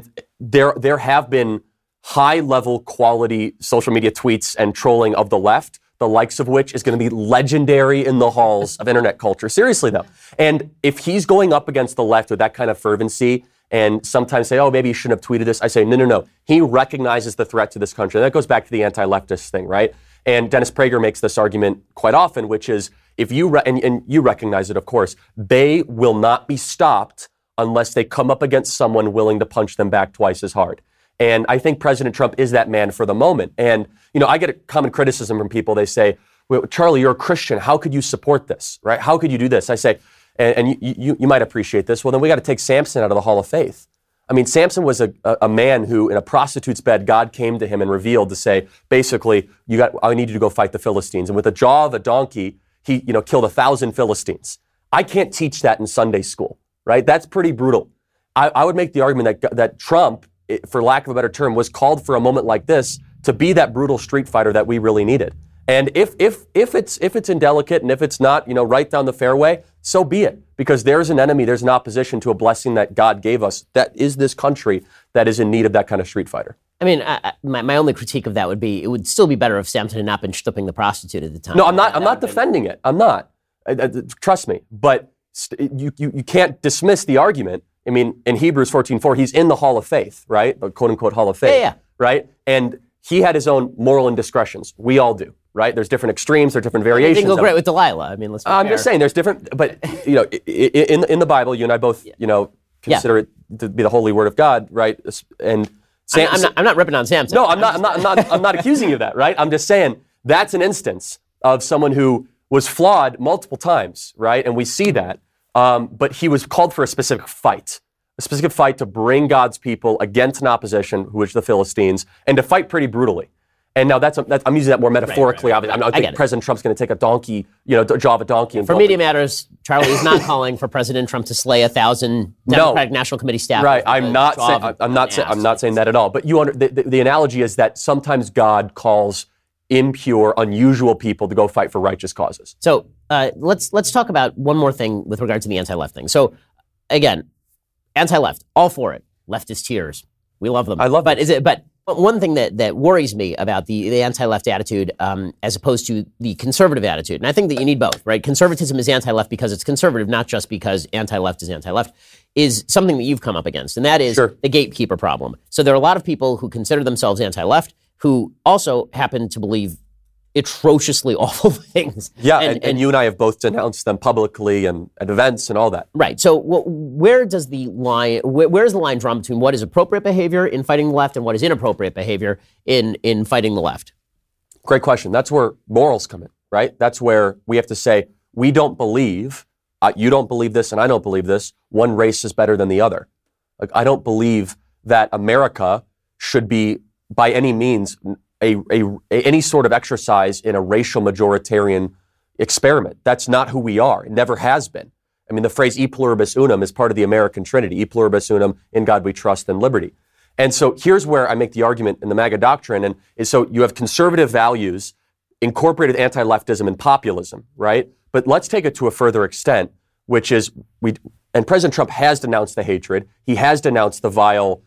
there have been high-level quality social media tweets and trolling of the left, the likes of which is going to be legendary in the halls of internet culture. Seriously, though. And if he's going up against the left with that kind of fervency and sometimes say, oh, maybe you shouldn't have tweeted this, I say, no. He recognizes the threat to this country. And that goes back to the anti-leftist thing, right? And Dennis Prager makes this argument quite often, which is, if you and you recognize it, of course, they will not be stopped unless they come up against someone willing to punch them back twice as hard. And I think President Trump is that man for the moment. And, I get a common criticism from people. They say, well, Charlie, you're a Christian. How could you support this, right? How could you do this? I say, and you might appreciate this. Well, then we got to take Samson out of the Hall of Faith. I mean, Samson was a man who, in a prostitute's bed, God came to him and revealed to say, basically, I need you to go fight the Philistines. And with the jaw of a donkey, he, killed 1,000 Philistines. I can't teach that in Sunday school, right? That's pretty brutal. I would make the argument that Trump, for lack of a better term, was called for a moment like this to be that brutal street fighter that we really needed. And if it's indelicate and if it's not, right down the fairway, so be it. Because there's an enemy, there's an opposition to a blessing that God gave us. That is this country that is in need of that kind of street fighter. I mean, my only critique of that would be, it would still be better if Samson had not been stripping the prostitute at the time. No, I'm not defending it. I'm not. Trust me. But you can't dismiss the argument. I mean, in Hebrews 14:4, he's in the Hall of Faith, right? The quote-unquote Hall of Faith, yeah. Right? And he had his own moral indiscretions. We all do, right? There's different extremes, there's different It variations. didn't go great with Delilah. I mean, let's be I'm fair. just saying there's different, but in the Bible, you and I both, consider it to be the holy word of God, right? And I'm not ripping on Samson. No, I'm not accusing you of that, right? I'm just saying that's an instance of someone who was flawed multiple times, right? And we see that. But he was called for a specific fight to bring God's people against an opposition, which the Philistines, and to fight pretty brutally. And now I'm using that more metaphorically. Right. I think President Trump's going to take a donkey, jaw of a donkey. And for Media Matters, Charlie is not calling for President Trump to slay 1,000 Democratic National Committee staff. Right. I'm not saying that at all. But the analogy is that sometimes God calls impure, unusual people to go fight for righteous causes. So let's talk about one more thing with regard to the anti-left thing. So again, anti-left, all for it. Leftist tears, we love them. I love it. But one thing that worries me about the anti-left attitude, as opposed to the conservative attitude, and I think that you need both, right? Conservatism is anti-left because it's conservative, not just because anti-left is anti-left, is something that you've come up against, and that is the gatekeeper problem. So there are a lot of people who consider themselves anti-left who also happen to believe atrociously awful things. Yeah, and you and I have both denounced them publicly and at events and all that. Right. So where's the line drawn between what is appropriate behavior in fighting the left and what is inappropriate behavior in fighting the left? Great question. That's where morals come in, right? That's where we have to say, we don't believe, you don't believe this and I don't believe this, one race is better than the other. Like, I don't believe that America should be, by any means, any sort of exercise in a racial majoritarian experiment. That's not who we are. It never has been. I mean, the phrase e pluribus unum is part of the American Trinity. E pluribus unum, in God we trust, and liberty. And so here's where I make the argument in the MAGA doctrine, and is so you have conservative values incorporated anti-leftism and populism, right? But let's take it to a further extent, which is and President Trump has denounced the hatred. He has denounced the vile,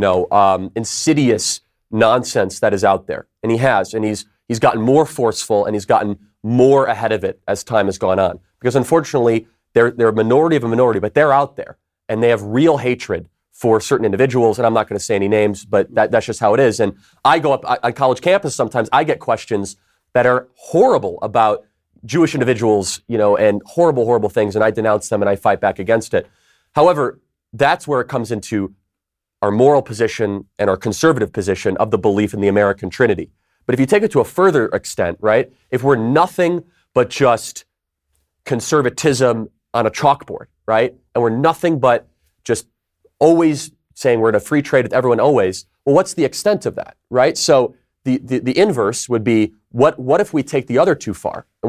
insidious nonsense that is out there. And he's gotten more forceful and he's gotten more ahead of it as time has gone on. Because unfortunately, they're a minority of a minority, but they're out there and they have real hatred for certain individuals. And I'm not going to say any names, but that's just how it is. And I go up on college campus sometimes, I get questions that are horrible about Jewish individuals, and horrible, horrible things. And I denounce them and I fight back against it. However, that's where it comes into our moral position and our conservative position of the belief in the American Trinity. But if you take it to a further extent, right, if we're nothing but just conservatism on a chalkboard, right, and we're nothing but just always saying we're in a free trade with everyone always, well, what's the extent of that, right? So the inverse would be, what if we take the other too far and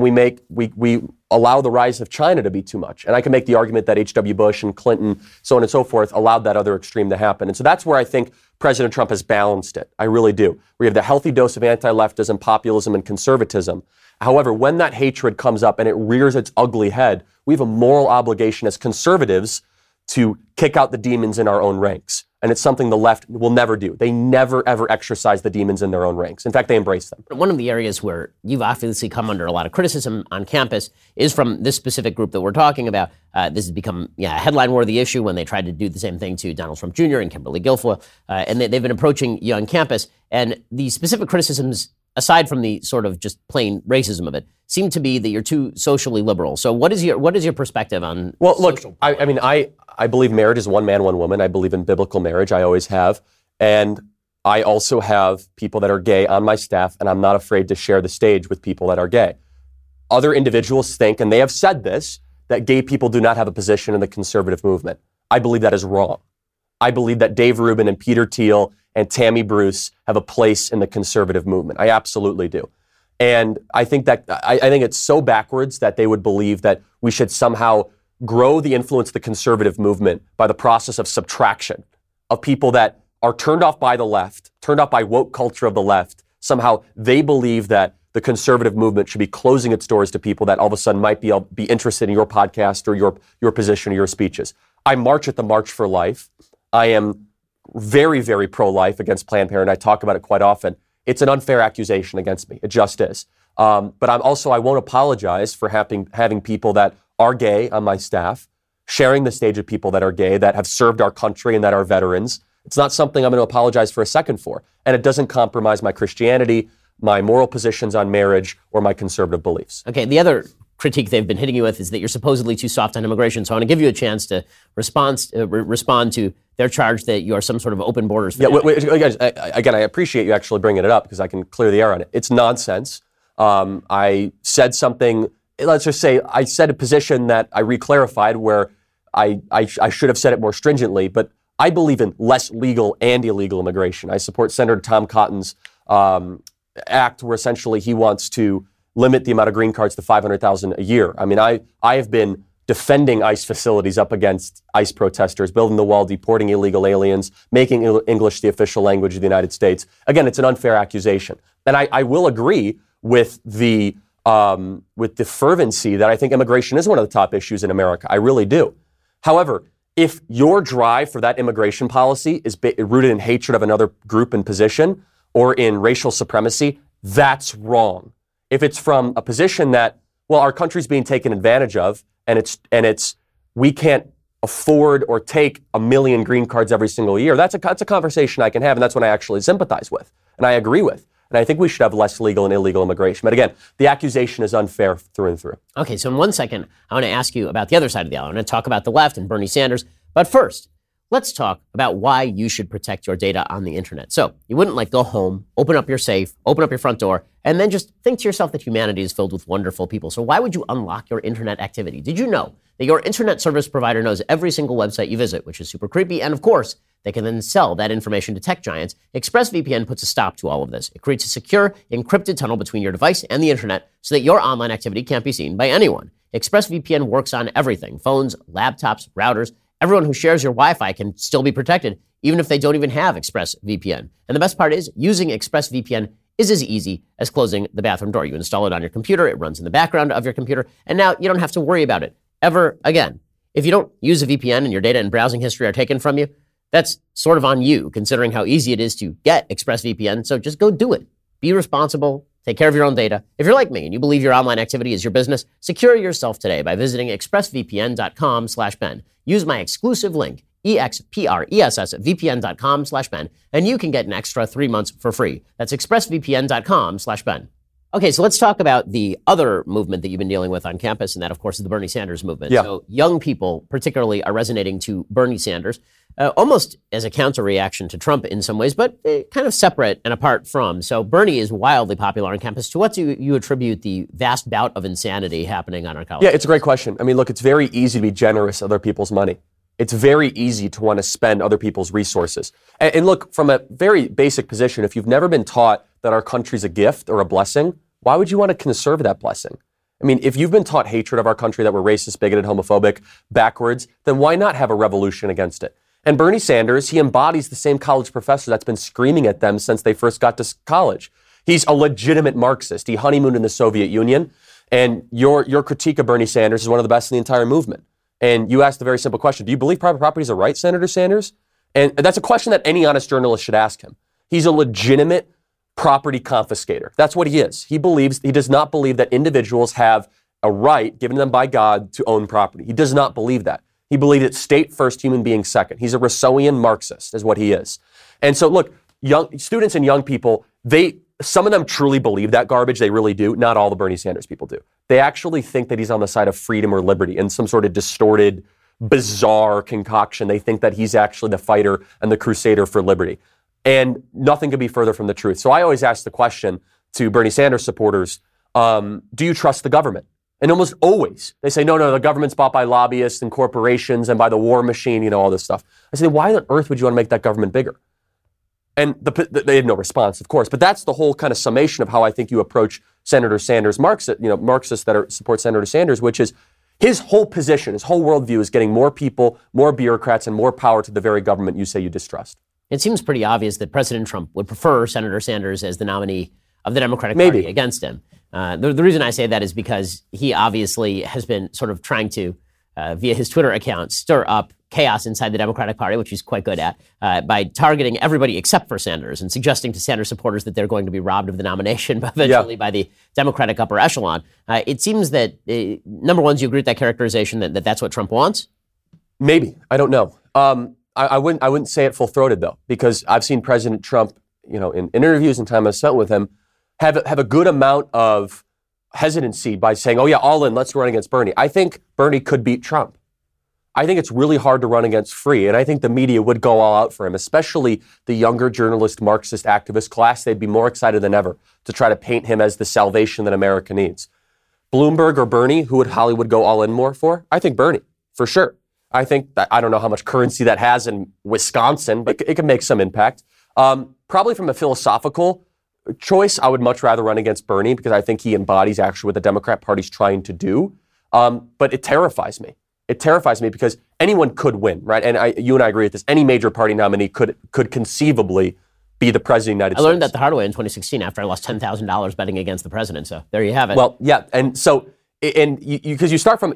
we allow the rise of China to be too much? And I can make the argument that H.W. Bush and Clinton, so on and so forth, allowed that other extreme to happen. And so that's where I think President Trump has balanced it. I really do. We have the healthy dose of anti-leftism, populism, and conservatism. However, when that hatred comes up and it rears its ugly head, we have a moral obligation as conservatives to kick out the demons in our own ranks. And it's something the left will never do. They never, ever exercise the demons in their own ranks. In fact, they embrace them. One of the areas where you've obviously come under a lot of criticism on campus is from this specific group that we're talking about. This has become a headline-worthy issue when they tried to do the same thing to Donald Trump Jr. and Kimberly Guilfoyle. And they've been approaching you on campus. And the specific criticisms, aside from the sort of just plain racism of it, seem to be that you're too socially liberal. So what is your perspective on social look, I believe marriage is one man, one woman. I believe in biblical marriage. I always have. And I also have people that are gay on my staff, and I'm not afraid to share the stage with people that are gay. Other individuals think, and they have said this, that gay people do not have a position in the conservative movement. I believe that is wrong. I believe that Dave Rubin and Peter Thiel and Tammy Bruce have a place in the conservative movement. I absolutely do. And I think it's so backwards that they would believe that we should somehow grow the influence of the conservative movement by the process of subtraction of people that are turned off by the left, turned off by woke culture of the left. Somehow they believe that the conservative movement should be closing its doors to people that all of a sudden might be interested in your podcast or your position or your speeches. I march at the March for Life. I am very, very pro-life against Planned Parenthood. I talk about it quite often. It's an unfair accusation against me. It just is. But I won't apologize for having people that are gay on my staff, sharing the stage with people that are gay, that have served our country and that are veterans. It's not something I'm going to apologize for a second for. And it doesn't compromise my Christianity. my moral positions on marriage or my conservative beliefs. Okay, the other critique they've been hitting you with is that you're supposedly too soft on immigration. So I want to give you a chance to respond to their charge that you are some sort of open borders. Yeah, again, I appreciate you actually bringing it up because I can clear the air on it. It's nonsense. I said something, let's just say I said a position that I reclarified where I should have said it more stringently, but I believe in less legal and illegal immigration. I support Senator Tom Cotton's act where essentially he wants to limit the amount of green cards to 500,000 a year. I mean, I have been defending ICE facilities up against ICE protesters, building the wall, deporting illegal aliens, making English the official language of the United States. Again, it's an unfair accusation. And I will agree with the fervency that I think immigration is one of the top issues in America. I really do. However, if your drive for that immigration policy is rooted in hatred of another group and position or in racial supremacy, that's wrong. If it's from a position that, well, our country's being taken advantage of, and it's we can't afford or take 1 million green cards every single year, that's a conversation I can have, and that's what I actually sympathize with and I agree with. And I think we should have less legal and illegal immigration. But again, the accusation is unfair through and through. Okay, so in 1 second, I want to ask you about the other side of the aisle. I want to talk about the left and Bernie Sanders. But first, let's talk about why you should protect your data on the internet. So you wouldn't go home, open up your safe, open up your front door, and then just think to yourself that humanity is filled with wonderful people. So why would you unlock your internet activity? Did you know that your internet service provider knows every single website you visit, which is super creepy? And of course, they can then sell that information to tech giants. ExpressVPN puts a stop to all of this. It creates a secure, encrypted tunnel between your device and the internet so that your online activity can't be seen by anyone. ExpressVPN works on everything: phones, laptops, routers. Everyone who shares your Wi-Fi can still be protected, even if they don't even have ExpressVPN. And the best part is, using ExpressVPN is as easy as closing the bathroom door. You install it on your computer, it runs in the background of your computer, and now you don't have to worry about it ever again. If you don't use a VPN and your data and browsing history are taken from you, that's sort of on you, considering how easy it is to get ExpressVPN. So just go do it. Be responsible. Take care of your own data. If you're like me and you believe your online activity is your business, secure yourself today by visiting expressvpn.com/Ben. Use my exclusive link, expressvpn.com/Ben, and you can get an extra 3 months for free. That's expressvpn.com/Ben. Okay, so let's talk about the other movement that you've been dealing with on campus, and that, of course, is the Bernie Sanders movement. Yeah. So young people particularly are resonating to Bernie Sanders, almost as a counter-reaction to Trump in some ways, but kind of separate and apart from. So Bernie is wildly popular on campus. To what do you attribute the vast bout of insanity happening on our college? Yeah, it's a great question. I mean, look, it's very easy to be generous with other people's money. It's very easy to want to spend other people's resources. And look, from a very basic position, if you've never been taught that our country's a gift or a blessing, why would you want to conserve that blessing? I mean, if you've been taught hatred of our country, that we're racist, bigoted, homophobic, backwards, then why not have a revolution against it? And Bernie Sanders, he embodies the same college professor that's been screaming at them since they first got to college. He's a legitimate Marxist. He honeymooned in the Soviet Union. And your critique of Bernie Sanders is one of the best in the entire movement. And you asked a very simple question. Do you believe private property is a right, Senator Sanders? And that's a question that any honest journalist should ask him. He's a legitimate property confiscator. That's what he is. He does not believe that individuals have a right given them by God to own property. He does not believe that. He believes it's state first, human being second. He's a Rousseauian Marxist is what he is. And so look, young students and young people, some of them truly believe that garbage. They really do. Not all the Bernie Sanders people do. They actually think that he's on the side of freedom or liberty in some sort of distorted, bizarre concoction. They think that he's actually the fighter and the crusader for liberty. And nothing could be further from the truth. So I always ask the question to Bernie Sanders supporters, do you trust the government? And almost always they say, no, the government's bought by lobbyists and corporations and by the war machine, all this stuff. I say, why on earth would you want to make that government bigger? And they had no response, of course. But that's the whole kind of summation of how I think you approach Senator Sanders, Marxists that support Senator Sanders, which is his whole position, his whole worldview is getting more people, more bureaucrats, and more power to the very government you say you distrust. It seems pretty obvious that President Trump would prefer Senator Sanders as the nominee of the Democratic Party against him. The reason I say that is because he obviously has been sort of trying to, via his Twitter account, stir up chaos inside the Democratic Party, which he's quite good at, by targeting everybody except for Sanders and suggesting to Sanders supporters that they're going to be robbed of the nomination eventually by the Democratic upper echelon. It seems that, number one, do you agree with that characterization that that's what Trump wants? Maybe. I don't know. I wouldn't say it full-throated, though, because I've seen President Trump, in interviews and time I've spent with him, have a good amount of hesitancy by saying, oh yeah, all in, let's run against Bernie. I think Bernie could beat Trump. I think it's really hard to run against Free, and I think the media would go all out for him, especially the younger journalist, Marxist, activist class. They'd be more excited than ever to try to paint him as the salvation that America needs. Bloomberg or Bernie, who would Hollywood go all in more for? I think Bernie, for sure. I think that, I don't know how much currency that has in Wisconsin, but it can make some impact. Probably from a philosophical choice, I would much rather run against Bernie because I think he embodies actually what the Democrat Party's trying to do. But it terrifies me. It terrifies me because anyone could win, right? And you and I agree with this. Any major party nominee could conceivably be the president of the United States. I learned that the hard way in 2016 after I lost $10,000 betting against the president. So there you have it. Well, yeah, and so because you start from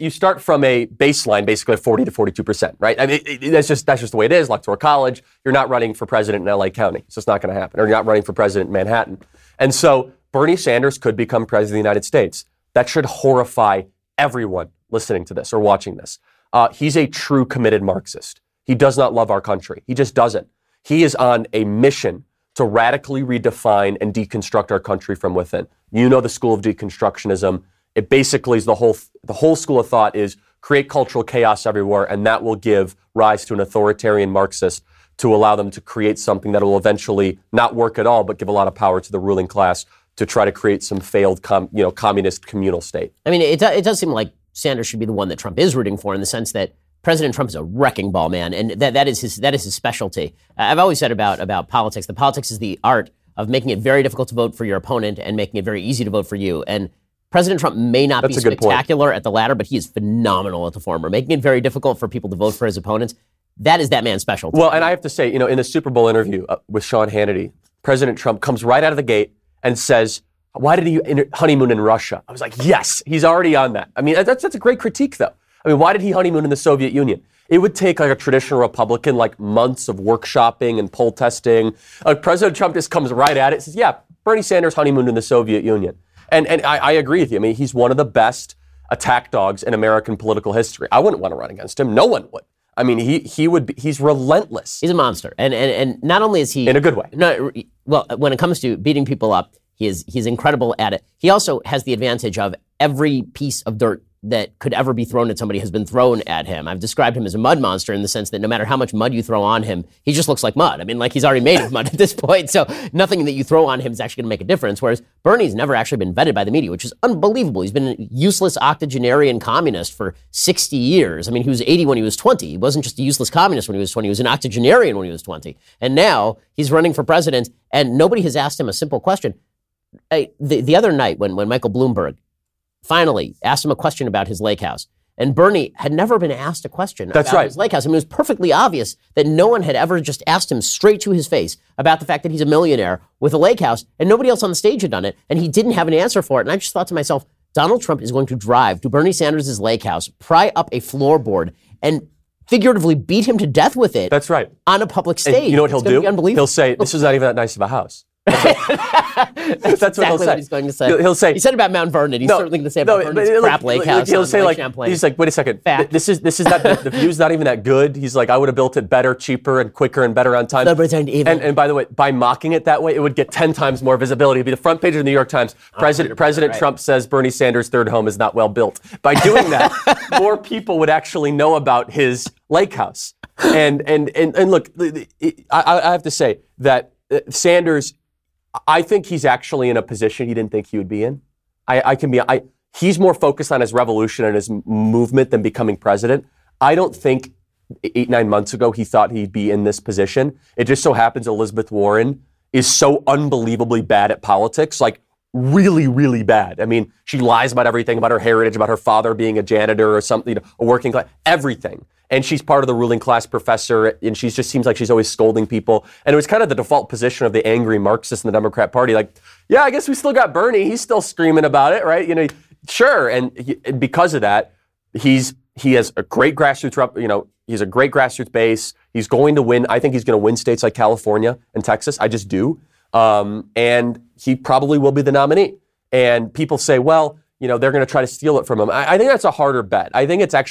a baseline basically of 40 to 42%, right? I mean, that's just the way it is. Electoral college, you're not running for president in LA County, so it's not going to happen. Or you're not running for president in Manhattan, and so Bernie Sanders could become president of the United States. That should horrify everyone listening to this or watching this. He's a true committed Marxist. He does not love our country. He just doesn't. He is on a mission to radically redefine and deconstruct our country from within. You know the school of deconstructionism. It basically is the whole school of thought is create cultural chaos everywhere, and that will give rise to an authoritarian Marxist to allow them to create something that will eventually not work at all, but give a lot of power to the ruling class to try to create some failed communist communal state. I mean, it does seem like Sanders should be the one that Trump is rooting for in the sense that President Trump is a wrecking ball, man, and that is his specialty. I've always said about politics, that politics is the art of making it very difficult to vote for your opponent and making it very easy to vote for you. And President Trump may not be spectacular at the latter, but he is phenomenal at the former, making it very difficult for people to vote for his opponents. That is that man's specialty. Well, and I have to say, in the Super Bowl interview with Sean Hannity, President Trump comes right out of the gate and says, why did he honeymoon in Russia? I was like, yes, he's already on that. I mean, that's a great critique, though. I mean, why did he honeymoon in the Soviet Union? It would take like a traditional Republican like months of workshopping and poll testing. President Trump just comes right at it and says, yeah, Bernie Sanders honeymooned in the Soviet Union. And I agree with you. I mean, he's one of the best attack dogs in American political history. I wouldn't want to run against him. No one would. I mean, he's relentless. He's a monster. And not only is he... In a good way. No, well, when it comes to beating people up, he's incredible at it. He also has the advantage of every piece of dirt that could ever be thrown at somebody has been thrown at him. I've described him as a mud monster in the sense that no matter how much mud you throw on him, he just looks like mud. I mean, like he's already made of mud at this point, so nothing that you throw on him is actually going to make a difference, whereas Bernie's never actually been vetted by the media, which is unbelievable. He's been a useless octogenarian communist for 60 years. I mean, he was 80 when he was 20. He wasn't just a useless communist when he was 20. He was an octogenarian when he was 20. And now he's running for president, and nobody has asked him a simple question. The other night when Michael Bloomberg finally asked him a question about his lake house. And Bernie had never been asked a question about his lake house. I mean, it was perfectly obvious that no one had ever just asked him straight to his face about the fact that he's a millionaire with a lake house, and nobody else on the stage had done it, and he didn't have an answer for it. And I just thought to myself, Donald Trump is going to drive to Bernie Sanders' lake house, pry up a floorboard, and figuratively beat him to death with it. That's right. On a public stage. And you know what he'll do? He'll say, this is not even that nice of a house. That's exactly what he's going to say. He'll say, he said about Mount Vernon. He's certainly going to say about Vernon's crap lake house. He'll say Lake Champlain. He's like, wait a second. This is not the view's not even that good. He's like, I would have built it better, cheaper, and quicker and better on time. And by the way, by mocking it that way, it would get 10 times more visibility. It'd be the front page of the New York Times. President Trump says Bernie Sanders' third home is not well built. By doing that, more people would actually know about his lake house. And look, I have to say that Sanders, I think he's actually in a position he didn't think he would be in. He's more focused on his revolution and his movement than becoming president. I don't think 8-9 months ago he thought he'd be in this position. It just so happens Elizabeth Warren is so unbelievably bad at politics, like really, really bad. I mean, she lies about everything, about her heritage, about her father being a janitor or something, a working class, everything. And she's part of the ruling class professor, and she just seems like she's always scolding people. And it was kind of the default position of the angry Marxists in the Democrat Party, like, yeah, I guess we still got Bernie. He's still screaming about it, right? Sure. And because of that, he has a great grassroots, he's a great grassroots base. He's going to win. I think he's going to win states like California and Texas. I just do. And he probably will be the nominee. And people say, well, they're going to try to steal it from him. I think that's a harder bet. I think it's actually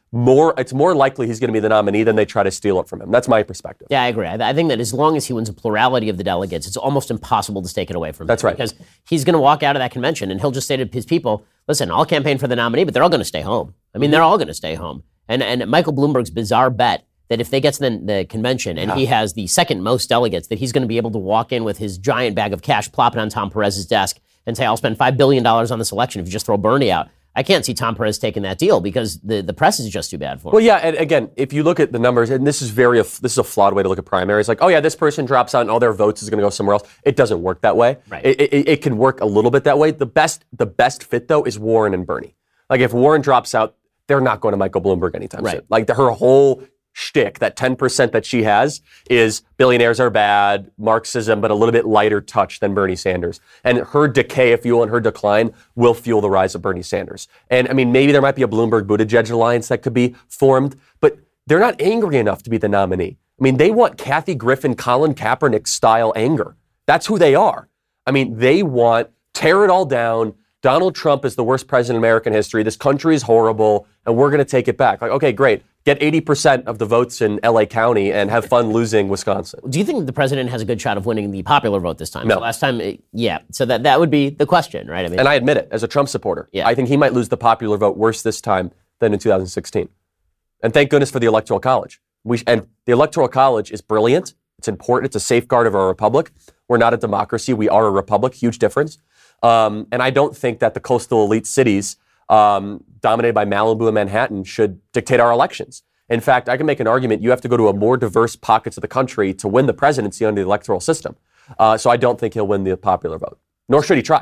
it's more likely he's going to be the nominee than they try to steal it from him. That's my perspective. Yeah, I agree. I think that as long as he wins a plurality of the delegates, it's almost impossible to take it away from him. That's right. Because he's going to walk out of that convention and he'll just say to his people, listen, I'll campaign for the nominee, but they're all going to stay home. I mean, they're all going to stay home. And Michael Bloomberg's bizarre bet that if they get to the convention and he has the second most delegates, that he's going to be able to walk in with his giant bag of cash, plop it on Tom Perez's desk, and say, I'll spend $5 billion on this election if you just throw Bernie out. I can't see Tom Perez taking that deal because the press is just too bad for him. Well, yeah, and again, if you look at the numbers, and this is a flawed way to look at primaries, like, oh yeah, this person drops out and all their votes is going to go somewhere else. It doesn't work that way. Right. It can work a little bit that way. The best fit, though, is Warren and Bernie. Like, if Warren drops out, they're not going to Michael Bloomberg anytime soon. Like, her whole shtick, that 10% that she has, is billionaires are bad, Marxism, but a little bit lighter touch than Bernie Sanders. And her decay, if you will, and her decline will fuel the rise of Bernie Sanders. And I mean, maybe there might be a Bloomberg-Buttigieg alliance that could be formed, but they're not angry enough to be the nominee. I mean, they want Kathy Griffin, Colin Kaepernick style anger. That's who they are. I mean, they want tear it all down. Donald Trump is the worst president in American history. This country is horrible, and we're going to take it back. Like, okay, great. Get 80% of the votes in L.A. County and have fun losing Wisconsin. Do you think the president has a good shot of winning the popular vote this time? No. So last time, So that would be the question, right? I mean, and I admit it, as a Trump supporter, I think he might lose the popular vote worse this time than in 2016. And thank goodness for the Electoral College. And the Electoral College is brilliant. It's important. It's a safeguard of our republic. We're not a democracy. We are a republic. Huge difference. And I don't think that the coastal elite cities dominated by Malibu and Manhattan should dictate our elections. In fact, I can make an argument you have to go to a more diverse pockets of the country to win the presidency under the electoral system. So I don't think he'll win the popular vote, nor should he try.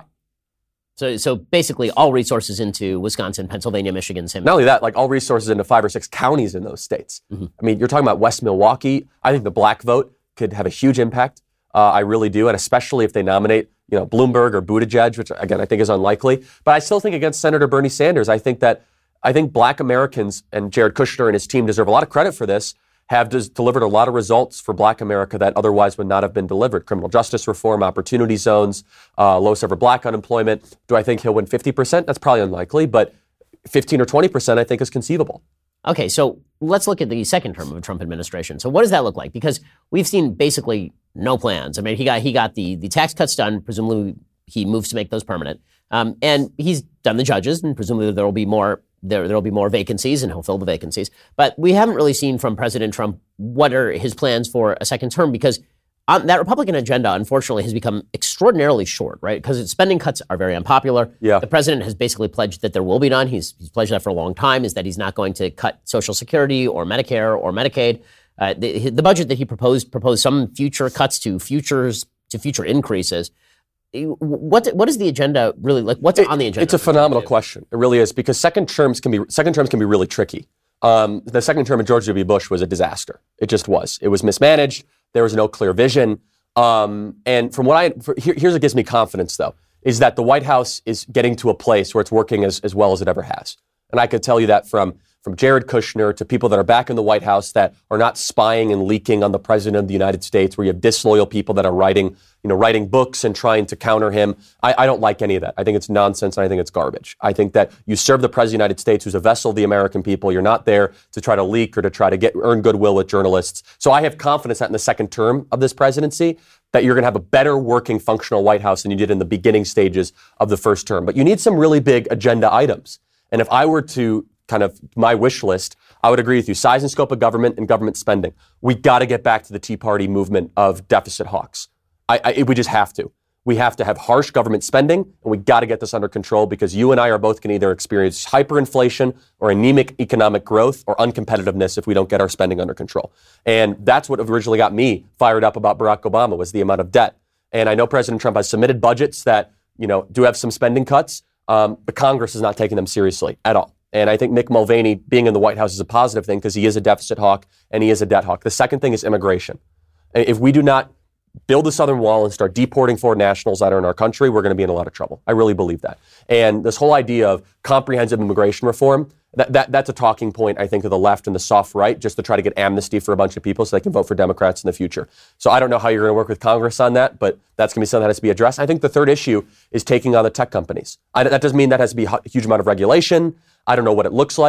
So basically all resources into Wisconsin, Pennsylvania, Michigan. Not only that, like all resources into 5 or 6 counties in those states. Mm-hmm. I mean, you're talking about West Milwaukee. I think the black vote could have a huge impact. I really do. And especially if they nominate, Bloomberg or Buttigieg, which again, I think is unlikely. But I still think against Senator Bernie Sanders, I think black Americans and Jared Kushner and his team deserve a lot of credit for this, have delivered a lot of results for black America that otherwise would not have been delivered. Criminal justice reform, opportunity zones, lowest ever black unemployment. Do I think he'll win 50%? That's probably unlikely, but 15 or 20% I think is conceivable. Okay, so let's look at the second term of the Trump administration. So what does that look like? Because we've seen basically no plans. I mean, he got the tax cuts done. Presumably he moves to make those permanent. And he's done the judges, and presumably there will be more vacancies, and he'll fill the vacancies. But we haven't really seen from President Trump what are his plans for a second term, because that Republican agenda, unfortunately, has become extraordinarily short, right? Because spending cuts are very unpopular. Yeah. The president has basically pledged that there will be none. He's pledged that for a long time, is that he's not going to cut Social Security or Medicare or Medicaid. The budget that he proposed some future cuts to future increases. What is the agenda really like? What's on the agenda? It's a phenomenal question. It really is, because second terms can be really tricky. The second term of George W. Bush was a disaster. It just was. It was mismanaged. There was no clear vision. And from here's what gives me confidence, though, is that the White House is getting to a place where it's working as well as it ever has. And I could tell you that from Jared Kushner to people that are back in the White House that are not spying and leaking on the president of the United States, where you have disloyal people that are writing books and trying to counter him. I don't like any of that. I think it's nonsense, and I think it's garbage. I think that you serve the president of the United States, who's a vessel of the American people. You're not there to try to leak or to try to earn goodwill with journalists. So I have confidence that in the second term of this presidency, that you're going to have a better working, functional White House than you did in the beginning stages of the first term. But you need some really big agenda items. And if I were to kind of my wish list, I would agree with you. Size and scope of government and government spending. We got to get back to the Tea Party movement of deficit hawks. We just have to. We have to have harsh government spending, and we got to get this under control, because you and I are both going to either experience hyperinflation or anemic economic growth or uncompetitiveness if we don't get our spending under control. And that's what originally got me fired up about Barack Obama, was the amount of debt. And I know President Trump has submitted budgets that, do have some spending cuts, but Congress is not taking them seriously at all. And I think Mick Mulvaney being in the White House is a positive thing, because he is a deficit hawk and he is a debt hawk. The second thing is immigration. If we do not build the southern wall and start deporting foreign nationals that are in our country, we're going to be in a lot of trouble. I really believe that. And this whole idea of comprehensive immigration reform, that's a talking point, I think, of the left and the soft right, just to try to get amnesty for a bunch of people so they can vote for Democrats in the future. So I don't know how you're going to work with Congress on that, but that's going to be something that has to be addressed. I think the third issue is taking on the tech companies. That doesn't mean that has to be a huge amount of regulation. I don't know what it looks like,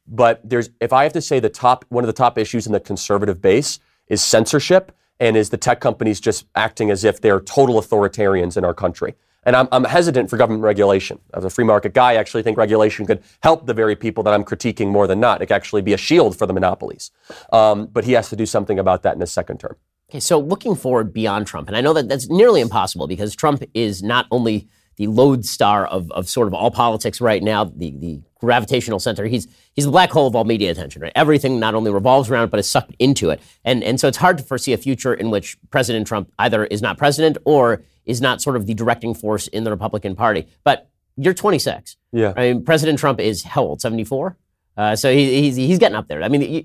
But if I have to say one of the top issues in the conservative base is censorship, and is the tech companies just acting as if they're total authoritarians in our country. And I'm hesitant for government regulation. As a free market guy, I actually think regulation could help the very people that I'm critiquing more than not. It could actually be a shield for the monopolies. But he has to do something about that in his second term. Okay, so looking forward beyond Trump, and I know that that's nearly impossible because Trump is not only the lodestar of sort of all politics right now, the gravitational center. He's the black hole of all media attention, right? Everything not only revolves around it, but is sucked into it. And so it's hard to foresee a future in which President Trump either is not president or is not sort of the directing force in the Republican Party. But you're 26. Yeah. I mean, President Trump is how old? 74? So he's getting up there. I mean,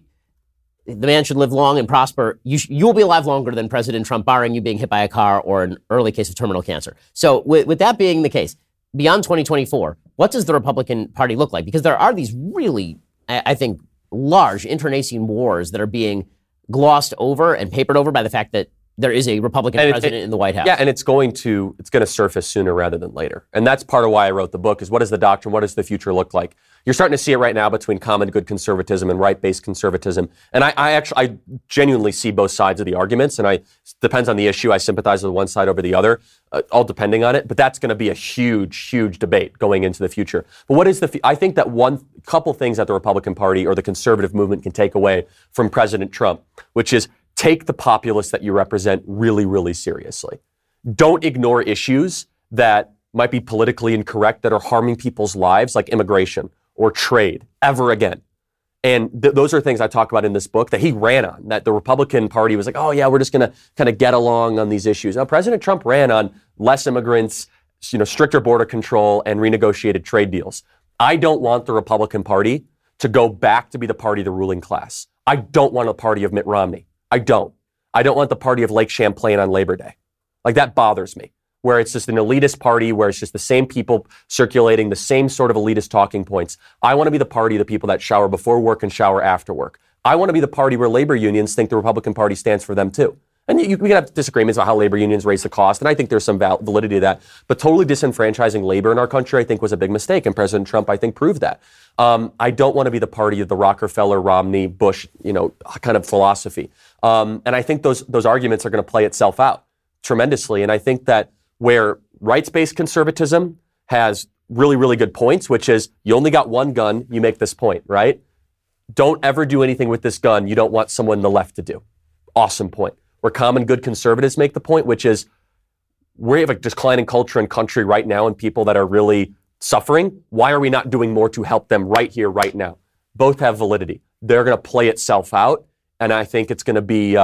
the man should live long and prosper. You will be alive longer than President Trump, barring you being hit by a car or an early case of terminal cancer. So with that being the case, beyond 2024, what does the Republican Party look like? Because there are these really, I think, large internecine wars that are being glossed over and papered over by the fact that there is a Republican president in the White House. Yeah, and it's going to surface sooner rather than later. And that's part of why I wrote the book, is what is the doctrine? What does the future look like? You're starting to see it right now between common good conservatism and right-based conservatism. And I genuinely see both sides of the arguments, and depends on the issue. I sympathize with one side over the other, all depending on it. But that's going to be a huge, huge debate going into the future. But what is I think that couple things that the Republican Party or the conservative movement can take away from President Trump, which is take the populists that you represent really, really seriously. Don't ignore issues that might be politically incorrect, that are harming people's lives, like immigration or trade, ever again. And those are things I talk about in this book that he ran on, that the Republican Party was like, oh yeah, we're just going to kind of get along on these issues. Now, President Trump ran on less immigrants, stricter border control, and renegotiated trade deals. I don't want the Republican Party to go back to be the party of the ruling class. I don't want a party of Mitt Romney. I don't want the party of Lake Champlain on Labor Day. Like, that bothers me, where it's just an elitist party, where it's just the same people circulating the same sort of elitist talking points. I want to be the party of the people that shower before work and shower after work. I want to be the party where labor unions think the Republican Party stands for them too. And we can have disagreements about how labor unions raise the cost, and I think there's some validity to that. But totally disenfranchising labor in our country, I think, was a big mistake, and President Trump, I think, proved that. I don't want to be the party of the Rockefeller, Romney, Bush, kind of philosophy. And I think those arguments are going to play itself out tremendously. And I think that where rights-based conservatism has really, really good points, which is you only got one gun, you make this point, right? Don't ever do anything with this gun you don't want someone on the left to do. Awesome point. Where common good conservatives make the point, which is we have a declining culture and country right now and people that are really suffering. Why are we not doing more to help them right here, right now? Both have validity. They're going to play itself out, and I think it's going to be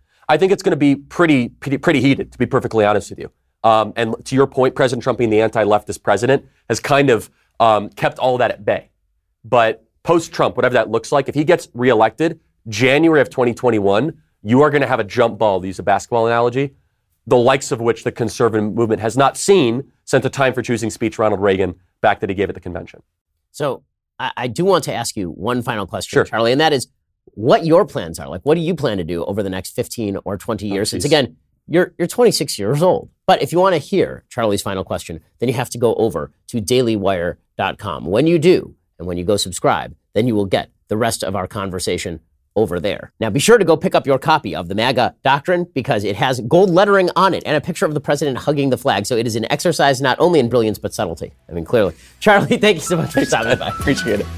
pretty heated, to be perfectly honest with you. And to your point, President Trump being the anti-leftist president has kind of kept all of that at bay. But post-Trump, whatever that looks like, if he gets reelected, January of 2021, you are going to have a jump ball, to use a basketball analogy, the likes of which the conservative movement has not seen since the time for choosing speech Ronald Reagan back that he gave at the convention. So I do want to ask you one final question, sure, Charlie, and that is what your plans are. Like, what do you plan to do over the next 15 or 20 years? Since, again, you're 26 years old. But if you want to hear Charlie's final question, then you have to go over to dailywire.com. When you do, and when you go subscribe, then you will get the rest of our conversation over there. Now, be sure to go pick up your copy of The MAGA Doctrine, because it has gold lettering on it and a picture of the president hugging the flag. So it is an exercise not only in brilliance, but subtlety. I mean, clearly. Charlie, thank you so much for stopping by. Appreciate it.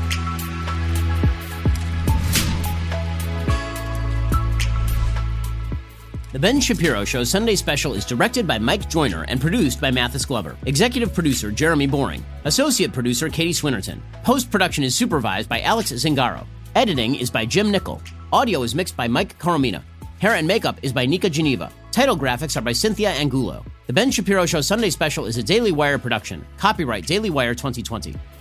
The Ben Shapiro Show Sunday Special is directed by Mike Joyner and produced by Mathis Glover. Executive producer Jeremy Boring. Associate producer Katie Swinnerton. Post-production is supervised by Alex Zingaro. Editing is by Jim Nickel. Audio is mixed by Mike Coromina. Hair and makeup is by Nika Geneva. Title graphics are by Cynthia Angulo. The Ben Shapiro Show Sunday Special is a Daily Wire production. Copyright Daily Wire 2020.